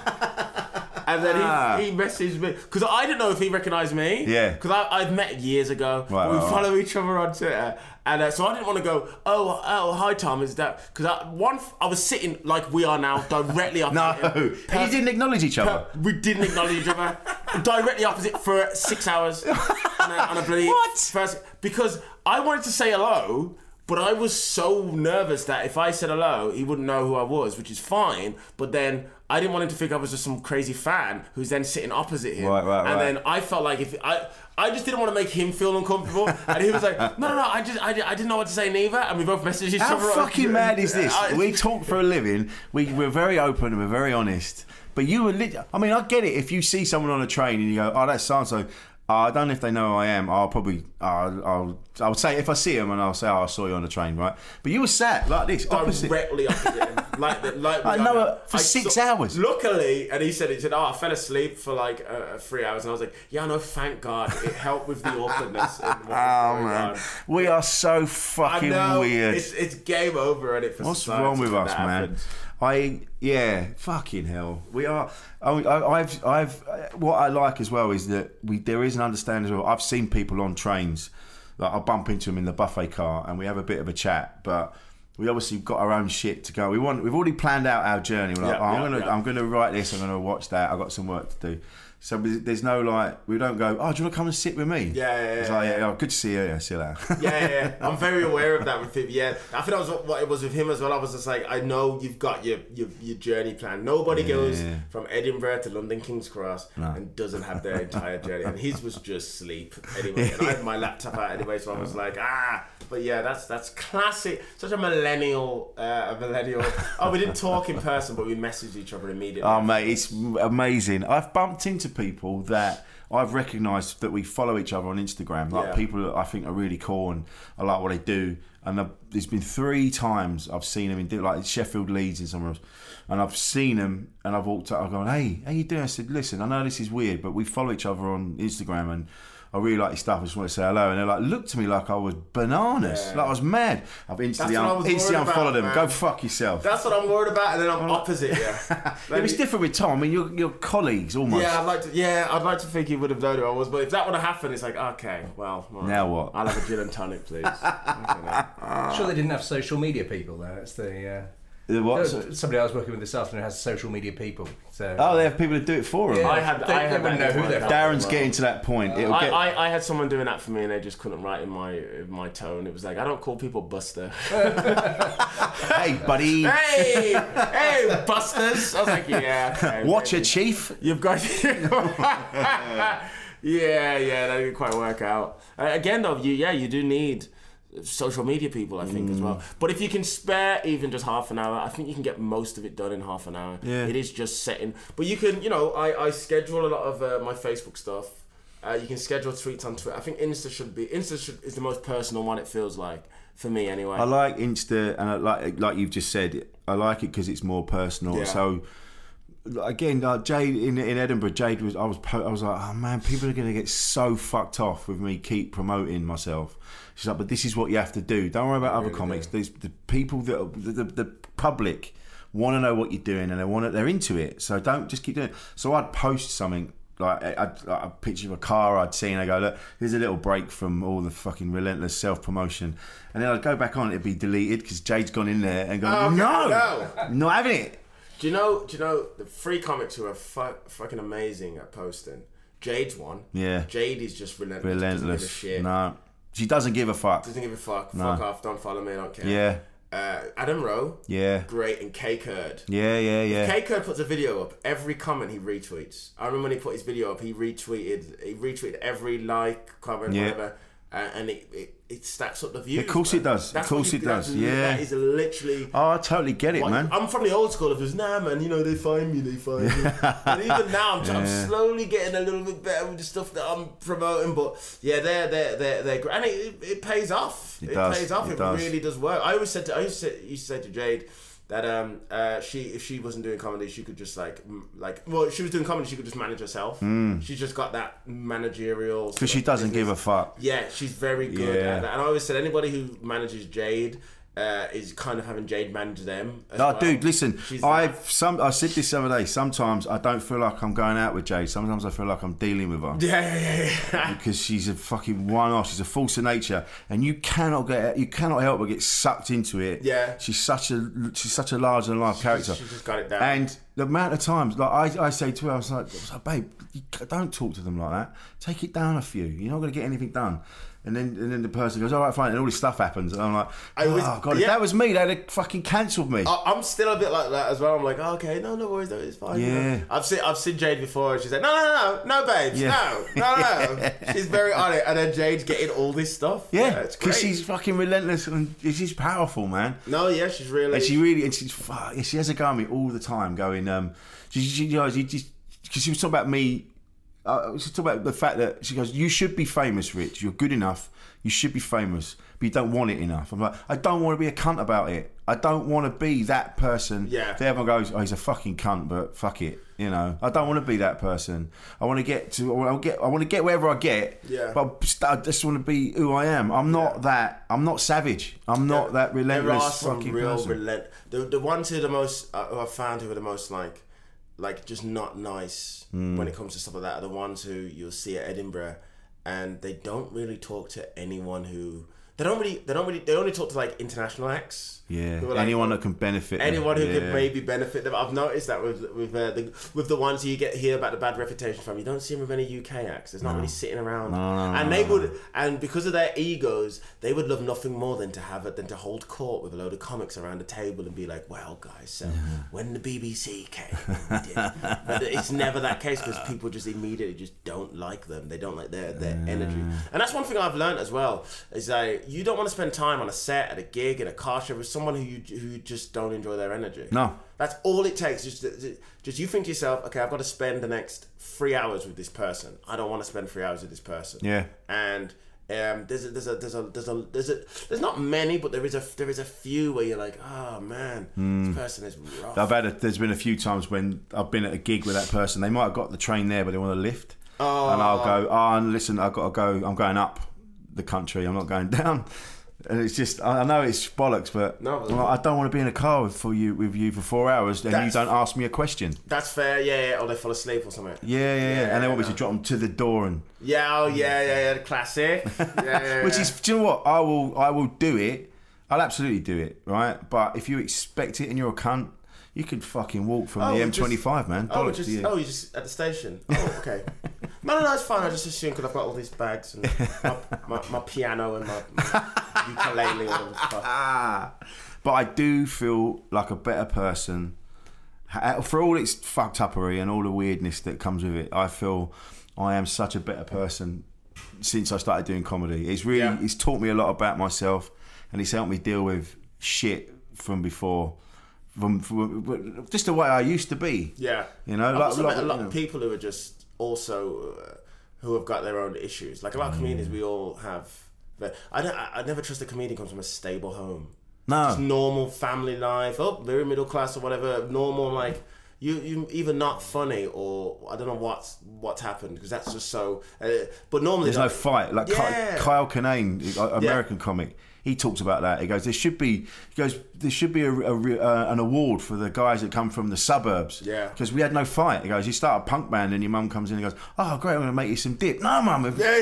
And then
Ah.
he, he messaged me because I didn't know if he recognised me.
Yeah.
Because I've met years ago.
Right,
but we
right,
follow each other on Twitter, and uh, so I didn't want to go. Oh, oh, hi Tom. Is that because I one? I was sitting like we are now, directly opposite.
No,
him.
and you didn't acknowledge each other.
Per- we didn't acknowledge each other. Directly opposite for six hours on a, on a bloody
What?
first because I wanted to say hello. But I was so nervous that if I said hello, he wouldn't know who I was, which is fine. But then I didn't want him to think I was just some crazy fan who's then sitting opposite him.
Right, right,
and
right.
then I felt like if I, I just didn't want to make him feel uncomfortable. And he was like, no, no, no, I just, I, I didn't know what to say neither. And we both messaged each
How
other. on-
fucking mad is this?
I-
We talk for a living. We, we're very open and we're very honest. But you were lit- I mean, I get it. If you see someone on a train and you go, oh, that's so-and-so. Uh, I don't know if they know who I am. I'll probably, uh, I'll, I'll say if I see them and I'll say, oh, I saw you on the train, right? But you were sat like this, opposite.
Directly opposite him. Like, the, like we
I
are
know
now.
it for
I
six
saw-
hours.
Luckily, and he said, he said, oh, I fell asleep for like uh, three hours. And I was like, yeah, no, thank God. It helped with the awkwardness. And what was
Oh
going
man,
on.
we are so
I
fucking
know,
weird.
It's, it's game over, and it for
What's
society
wrong with
when
us,
that
man?
happens.
I yeah, fucking hell. We are. I, I, I've, I've. What I like as well is that we there is an understanding as well. I've seen people on trains, like I bump into them in the buffet car, and we have a bit of a chat, but. We obviously got our own shit to go. We want. We've already planned out our journey. We're like,
Yeah,
oh, I'm
yeah,
gonna,
yeah.
I'm gonna write this. I'm gonna watch that. I've got some work to do. So we- there's no like, we don't go. Oh, do you want to come and sit with me?
Yeah, yeah,
It's
yeah,
like,
yeah.
yeah, oh, good to see you. Yeah, see you later.
Yeah, yeah, yeah. I'm very aware of that with him. Yeah, I think that was what, what it was with him as well. I was just like, I know you've got your your, your journey plan. Nobody
Yeah,
goes
yeah.
from Edinburgh to London King's Cross
No.
and doesn't have their entire journey. And his was just sleep anyway. And I had my laptop out anyway, so I was like, ah. But yeah, that's that's classic. Such a millennial, uh, a millennial. Oh, we didn't talk in person, but we messaged each other immediately.
Oh mate, it's amazing. I've bumped into people that I've recognised that we follow each other on Instagram. Like
Yeah.
people that I think are really cool and I like what they do. And I've, there's been three times I've seen them in like Sheffield, Leeds, and somewhere else. And I've seen them and I've walked up. I've gone, hey, how you doing? I said, listen, I know this is weird, but we follow each other on Instagram and. I really like your stuff. I just want to say hello, and they're like, looked to me like I was bananas,
Yeah.
like I was mad. I've instantly,
That's what I
un-
was
instantly
worried
unfollowed
about,
them.
man.
Go fuck yourself.
That's what I'm worried about, and then I'm opposite. Yeah,
Yeah, it's different with Tom. I mean, you're, you're colleagues almost.
Yeah, I'd like to. Yeah, I'd like to think he would have known who I was, but if that would have happened, it's like, okay, well, all right.
Now what?
I'll have a gin and tonic, please. Okay,
I'm sure they didn't have social media people there. That's the. Uh,
The what?
there was somebody I was working with this afternoon has social media people. So.
Oh, they have people to do it for them.
Yeah.
I had.
They-
I
they
had
wouldn't
that
know who
in
they're
my
from.
account
Darren's
as well.
getting to that point. It'll
I,
get.
I, I had someone doing that for me and they just couldn't write in my in my tone. It was like, I don't call people Buster.
Hey, buddy.
hey, hey, Busters. I was like, yeah. Okay,
Watch
maybe.
it, Chief.
You've got. yeah, yeah, that didn't quite work out. Uh, again, though, you yeah, you do need social media people, I think, as well. But if you can spare even just half an hour, I think you can get most of it done in half an hour.
Yeah.
It is just setting. But you can, you know, I, I schedule a lot of uh, my Facebook stuff. Uh, you can schedule tweets on Twitter. I think Insta should be Insta should, is the most personal one. It feels like for me anyway.
I like Insta, and I like like you've just said. I like it because it's more personal.
Yeah.
So again, uh, Jade in in Edinburgh, Jade was I was po- I was like, oh man, people are going to get so fucked off with me keep promoting myself. She's like, but this is what you have to do. Don't worry about other
really
comics.
do.
These the people that are, the, the the public want to know what you're doing, and they want to, they're into it. So don't just keep doing it. So I'd post something. Like I'd, like a picture of a car I'd seen, I go, look, here's a little break from all the fucking relentless self-promotion, and then I'd go back on, it'd be deleted because Jade's gone in there and gone,
Oh,
no,
no.
not having it.
Do you know? Do you know the free comics who are fu- fucking amazing at posting? Jade's one.
Yeah.
Jade is just relentless. Doesn't give a
Relentless.
shit.
No, she doesn't give a fuck.
Doesn't give a fuck.
No.
Fuck off. Don't follow me. I don't care.
Yeah,
Uh, Adam Rowe.
yeah,
Great. And K Kurd.
yeah, yeah, yeah.
K Kurd puts a video up. Every comment he retweets. I remember when he put his video up, he retweeted. He retweeted every like, comment,
Yeah.
whatever, uh, and it, it it stacks up the views.
Of course
man.
it does. Of
That's
course
what you-
it does.
that's-
Yeah.
That is literally.
Oh, I totally get it,
What-
man.
I'm from the old school. If it was nah, man, you know they find me, they find me. And even now, I'm, I'm
Yeah.
slowly getting a little bit better with the stuff that I'm promoting. But yeah, they're they're they're, they're great, and it, it, it pays off.
It
It,
does,
pays off.
it
It,
does.
really does work. I always said to I used to, say, used to say to Jade, that um uh she if she wasn't doing comedy, she could just like m- like well if she was doing comedy, she could just manage herself. Mm. She's just got that managerial.
Because she doesn't
business.
give a fuck.
Yeah, she's very good
Yeah.
at that. And I always said anybody who manages Jade. Uh, is kind of having Jade manage them. As
No,
well.
dude, listen.
She's
I've
that.
some. I said this the other day. Sometimes I don't feel like I'm going out with Jade. Sometimes I feel like I'm dealing with her.
Yeah, yeah, yeah.
Because she's a fucking one-off. She's a force of nature, and you cannot get. You cannot help but get sucked into it.
Yeah.
She's such a. She's such a larger than life character.
She just got it down.
And the amount of times, like I, I say to her, I was like, I was like, babe, you don't talk to them like that. Take it down a few. You're not going to get anything done. And then, and then the person goes, all right, fine. And all this stuff happens. And I'm like,
I was-
oh, God,
yeah.
if that was me, they'd have fucking cancelled me.
I- I'm still a bit like that as well. I'm like, oh, okay, no, no worries, no, it's fine. you know.
Yeah.
I've seen I've seen Jade before, and she's like, no, no, no, no, babes,
Yeah.
no, no, no. She's very on it, and then Jade's getting all this stuff.
Yeah,
it's
because
great.
she's fucking relentless and she's powerful, man.
No, yeah, she's really.
And she really, and she's, fuck, yeah, she has a go at me all the time, going, um, she, she, you know, she just, because she was talking about me, uh, she was talking about the fact that, she goes, you should be famous, Rich, you're good enough, you should be famous, but you don't want it enough. I'm like, I don't want to be a cunt about it. I don't want to be that person.
Yeah.
That everyone goes, oh, he's a fucking cunt, but fuck it, you know. I don't want to be that person. I want to get to, I want to get, I want to get wherever I get.
Yeah.
But I just want to be who I am. I'm not
Yeah.
that. I'm not savage. I'm not that relentless
There are some
fucking
real
person.
relent. The the ones who are the most uh, who I found who are the most like, like just not nice
Hmm.
when it comes to stuff like that are the ones who you'll see at Edinburgh, and they don't really talk to anyone who. They don't really. They don't really. They only talk to like international acts.
Yeah,
who are like,
anyone that can benefit them.
anyone who
yeah.
could maybe benefit them. I've noticed that with with uh, the with the ones you get hear about the bad reputation from. You don't see them with any U K acts. There's not really sitting around.
No, no,
and
no,
they
no.
would, and because of their egos, they would love nothing more than to have it, than to hold court with a load of comics around the table and be like, "Well, guys, so when the B B C came, we did." But it's never that case because people just immediately just don't like them. They don't like their their energy, and that's one thing I've learned as well. Is like you don't want to spend time on a set, at a gig, in a car show with someone who you who just don't enjoy their energy.
No.
That's all it takes. Just, just you think to yourself, okay, I've got to spend the next three hours with this person. I don't want to spend three hours with this person.
Yeah.
And um, there's a, there's a, there's a, there's a, there's a, there's not many, but there is a, there is a few where you're like, oh man, this person is rough.
I've had a, there's been a few times when I've been at a gig with that person. They might have got the train there, but they want a lift.
Oh.
And I'll go, oh, listen, I've got to go. I'm going up the country. I'm not going down. And it's just, I know it's bollocks, but
No, but-
I'm like, I don't want to be in a car with, for you, with you for four hours and you
That's-
don't ask me a question.
That's fair, yeah, yeah. Or they fall asleep or something.
Yeah, yeah, yeah. And they want me
no.
to drop them to the door and...
Yeah, oh yeah, yeah, yeah. The classic. Yeah, yeah, yeah.
Which is, do you know what? I will, I will do it. I'll absolutely do it, right? But if you expect it and you're a cunt, you could fucking walk from
Oh,
the
just-
M twenty-five, man.
Oh,
Bollocks
just
to you.
oh, you just at the station. Oh, okay. No, no, no, it's fine. I just assume because I've got all these bags and my, my, my piano and my, my ukulele and all this stuff.
Ah, but I do feel like a better person Ha- for all its fucked uppery and all the weirdness that comes with it. I feel I am such a better person since I started doing comedy. It's really,
Yeah.
it's taught me a lot about myself, and it's helped me deal with shit from before. From, from just the way I used to be.
Yeah,
You know,
I've
like-
also
like,
met a lot
you know.
of people who are just also uh, who have got their own issues. Like a lot of comedians, we all have. But I don't. I, I never trust a comedian who comes from a stable home.
No.
Just normal family life. Oh, very middle class or whatever. Normal like. You you either not funny or I don't know what's what's happened because that's just so. Uh, but normally
There's no
like,
fight. Like Ky-
Yeah.
Kyle Kinane, a- American comic, he talks about that. He goes, there should be, he goes, there should be a, a, uh, an award for the guys that come from the suburbs.
Yeah.
Because we had no fight. He goes, you start a punk band and your mum comes in and goes, oh great, I'm going to make you some dip. No, mum.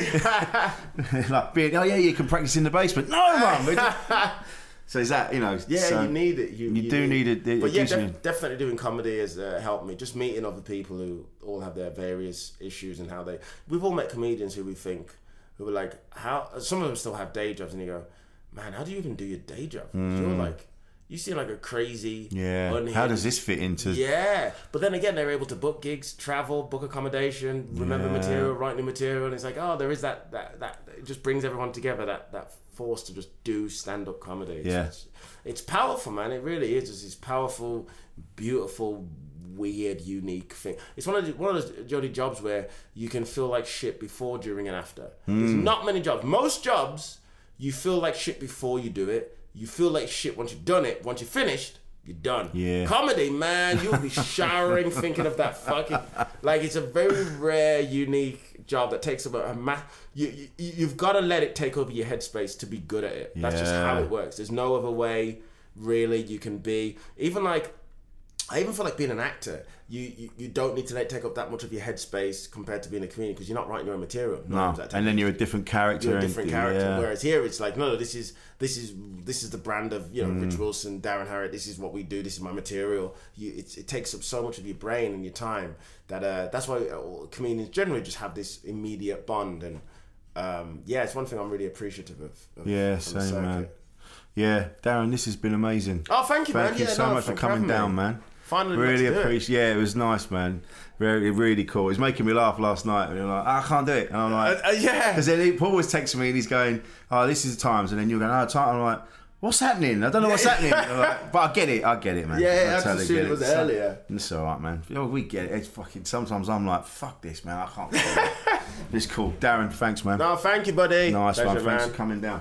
like being, oh yeah, you can practice in the basement. No, mum. So is that, you know?
Yeah,
so
you need it. You,
you do need it. It
But yeah,
gives you-
def- definitely doing comedy has uh, helped me. Just meeting other people who all have their various issues and how they. We've all met comedians who we think who are like how. Some of them still have day jobs, and you go, man, how do you even do your day job? You're like, you seem like a crazy.
Yeah.
unhinged-
How does this fit into?
Yeah, but then again, they're able to book gigs, travel, book accommodation, remember
Yeah.
material, write new material, and it's like, oh, there is that that that. It just brings everyone together. That that force to just do stand up comedy. It's,
Yeah.
it's, it's powerful, man. It really is. It's this powerful, beautiful, weird, unique thing. It's one of the, one of those Jody jobs where you can feel like shit before, during, and after. There's not many jobs. Most jobs, you feel like shit before you do it. You feel like shit once you've done it. Once you're finished, you're done.
Yeah.
Comedy, man, you'll be showering thinking of that fucking... Like, it's a very rare, unique job that takes about a ma- you, you you've got to let it take over your headspace to be good at it. That's just how it works. There's no other way really you can be. Even like I even feel like being an actor, you, you, you don't need to let it take up that much of your headspace compared to being a comedian, because you're not writing your own material.
No, and then you're a different character.
You're a different
and,
character.
Yeah.
Whereas here, it's like, no, no, this is this is this is the brand of, you know,
Mm.
Rich Wilson, Darren Harriott. This is what we do. This is my material. You, it, it takes up so much of your brain and your time that uh, that's why uh, comedians generally just have this immediate bond. And um, yeah, it's one thing I'm really appreciative of. of
Yeah,
from the
same,
circuit.
man. Yeah, Darren, this has been amazing.
Oh, thank you,
thank
man.
Thank you
Yeah,
so
no,
much for
thanks for
coming
having
down,
me.
man.
Finally,
really
got to do it.
appreciate. Yeah, it was nice, man. Very, really cool. It was making me laugh last night. And you're like, "Ah, I can't do it," and I'm like,
Uh, uh, yeah.
Because then he, Paul was texting me and he's going, "Oh, this is the times," and then you're going, "Oh, time." I'm like, "What's happening? I don't know what's happening." I'm like, but I get it. I get it, man.
Yeah,
I
I just
totally
assumed
get
it was
So-
earlier.
It's all right, man. Oh, we get it. It's fucking. Sometimes I'm like, "Fuck this, man. I can't." Do it. It's cool, Darren. Thanks, man.
No, thank you, buddy.
Nice
Pleasure,
one. Thanks
man.
for coming down.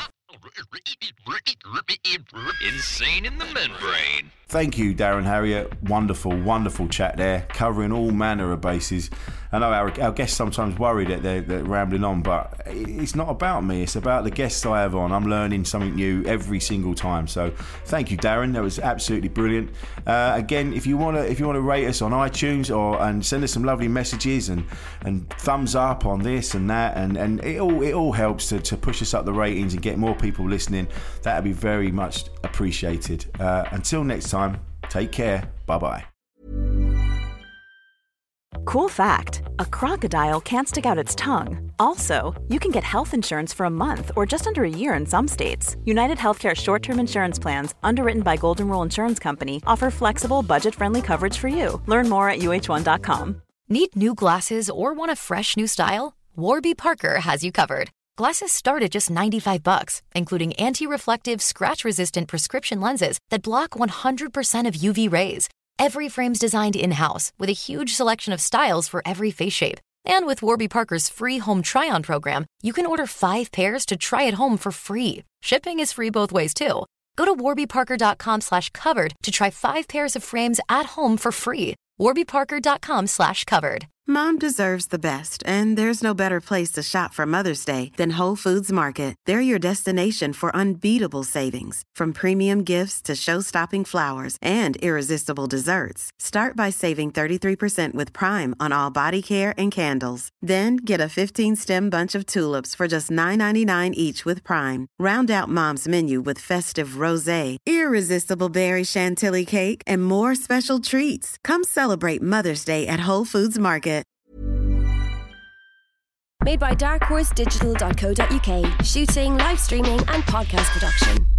Insane in the membrane.
Thank you, Darren Harriott. Wonderful, wonderful chat there, covering all manner of bases. I know our, our guests sometimes worry that they're, they're rambling on, but it's not about me. It's about the guests I have on. I'm learning something new every single time. So, thank you, Darren. That was absolutely brilliant. Uh, again, if you want to, if you want to rate us on iTunes or and send us some lovely messages and, and thumbs up on this and that, and, and it all it all helps to, to push us up the ratings and get more people listening. That would be very much appreciated. Uh, until next time, take care. Bye bye.
Cool fact, a crocodile can't stick out its tongue. Also, you can get health insurance for a month or just under a year in some states. United Healthcare short-term insurance plans, underwritten by Golden Rule Insurance Company, offer flexible, budget-friendly coverage for you. Learn more at U H one dot com.
Need new glasses or want a fresh new style? Warby Parker has you covered. Glasses start at just ninety-five bucks, including anti-reflective, scratch-resistant prescription lenses that block one hundred percent of U V rays. Every frame's designed in-house with a huge selection of styles for every face shape. And with Warby Parker's free home try-on program, you can order five pairs to try at home for free. Shipping is free both ways, too. Go to warbyparker.com slash covered to try five pairs of frames at home for free. warbyparker.com slash covered.
Mom deserves the best, and there's no better place to shop for Mother's Day than Whole Foods Market. They're your destination for unbeatable savings, from premium gifts to show-stopping flowers and irresistible desserts. Start by saving thirty-three percent with Prime on all body care and candles. Then get a fifteen-stem bunch of tulips for just nine ninety-nine each with Prime. Round out Mom's menu with festive rosé, irresistible berry chantilly cake, and more special treats. Come celebrate Mother's Day at Whole Foods Market.
Made by dark horse digital dot co dot uk. Shooting, live streaming and podcast production.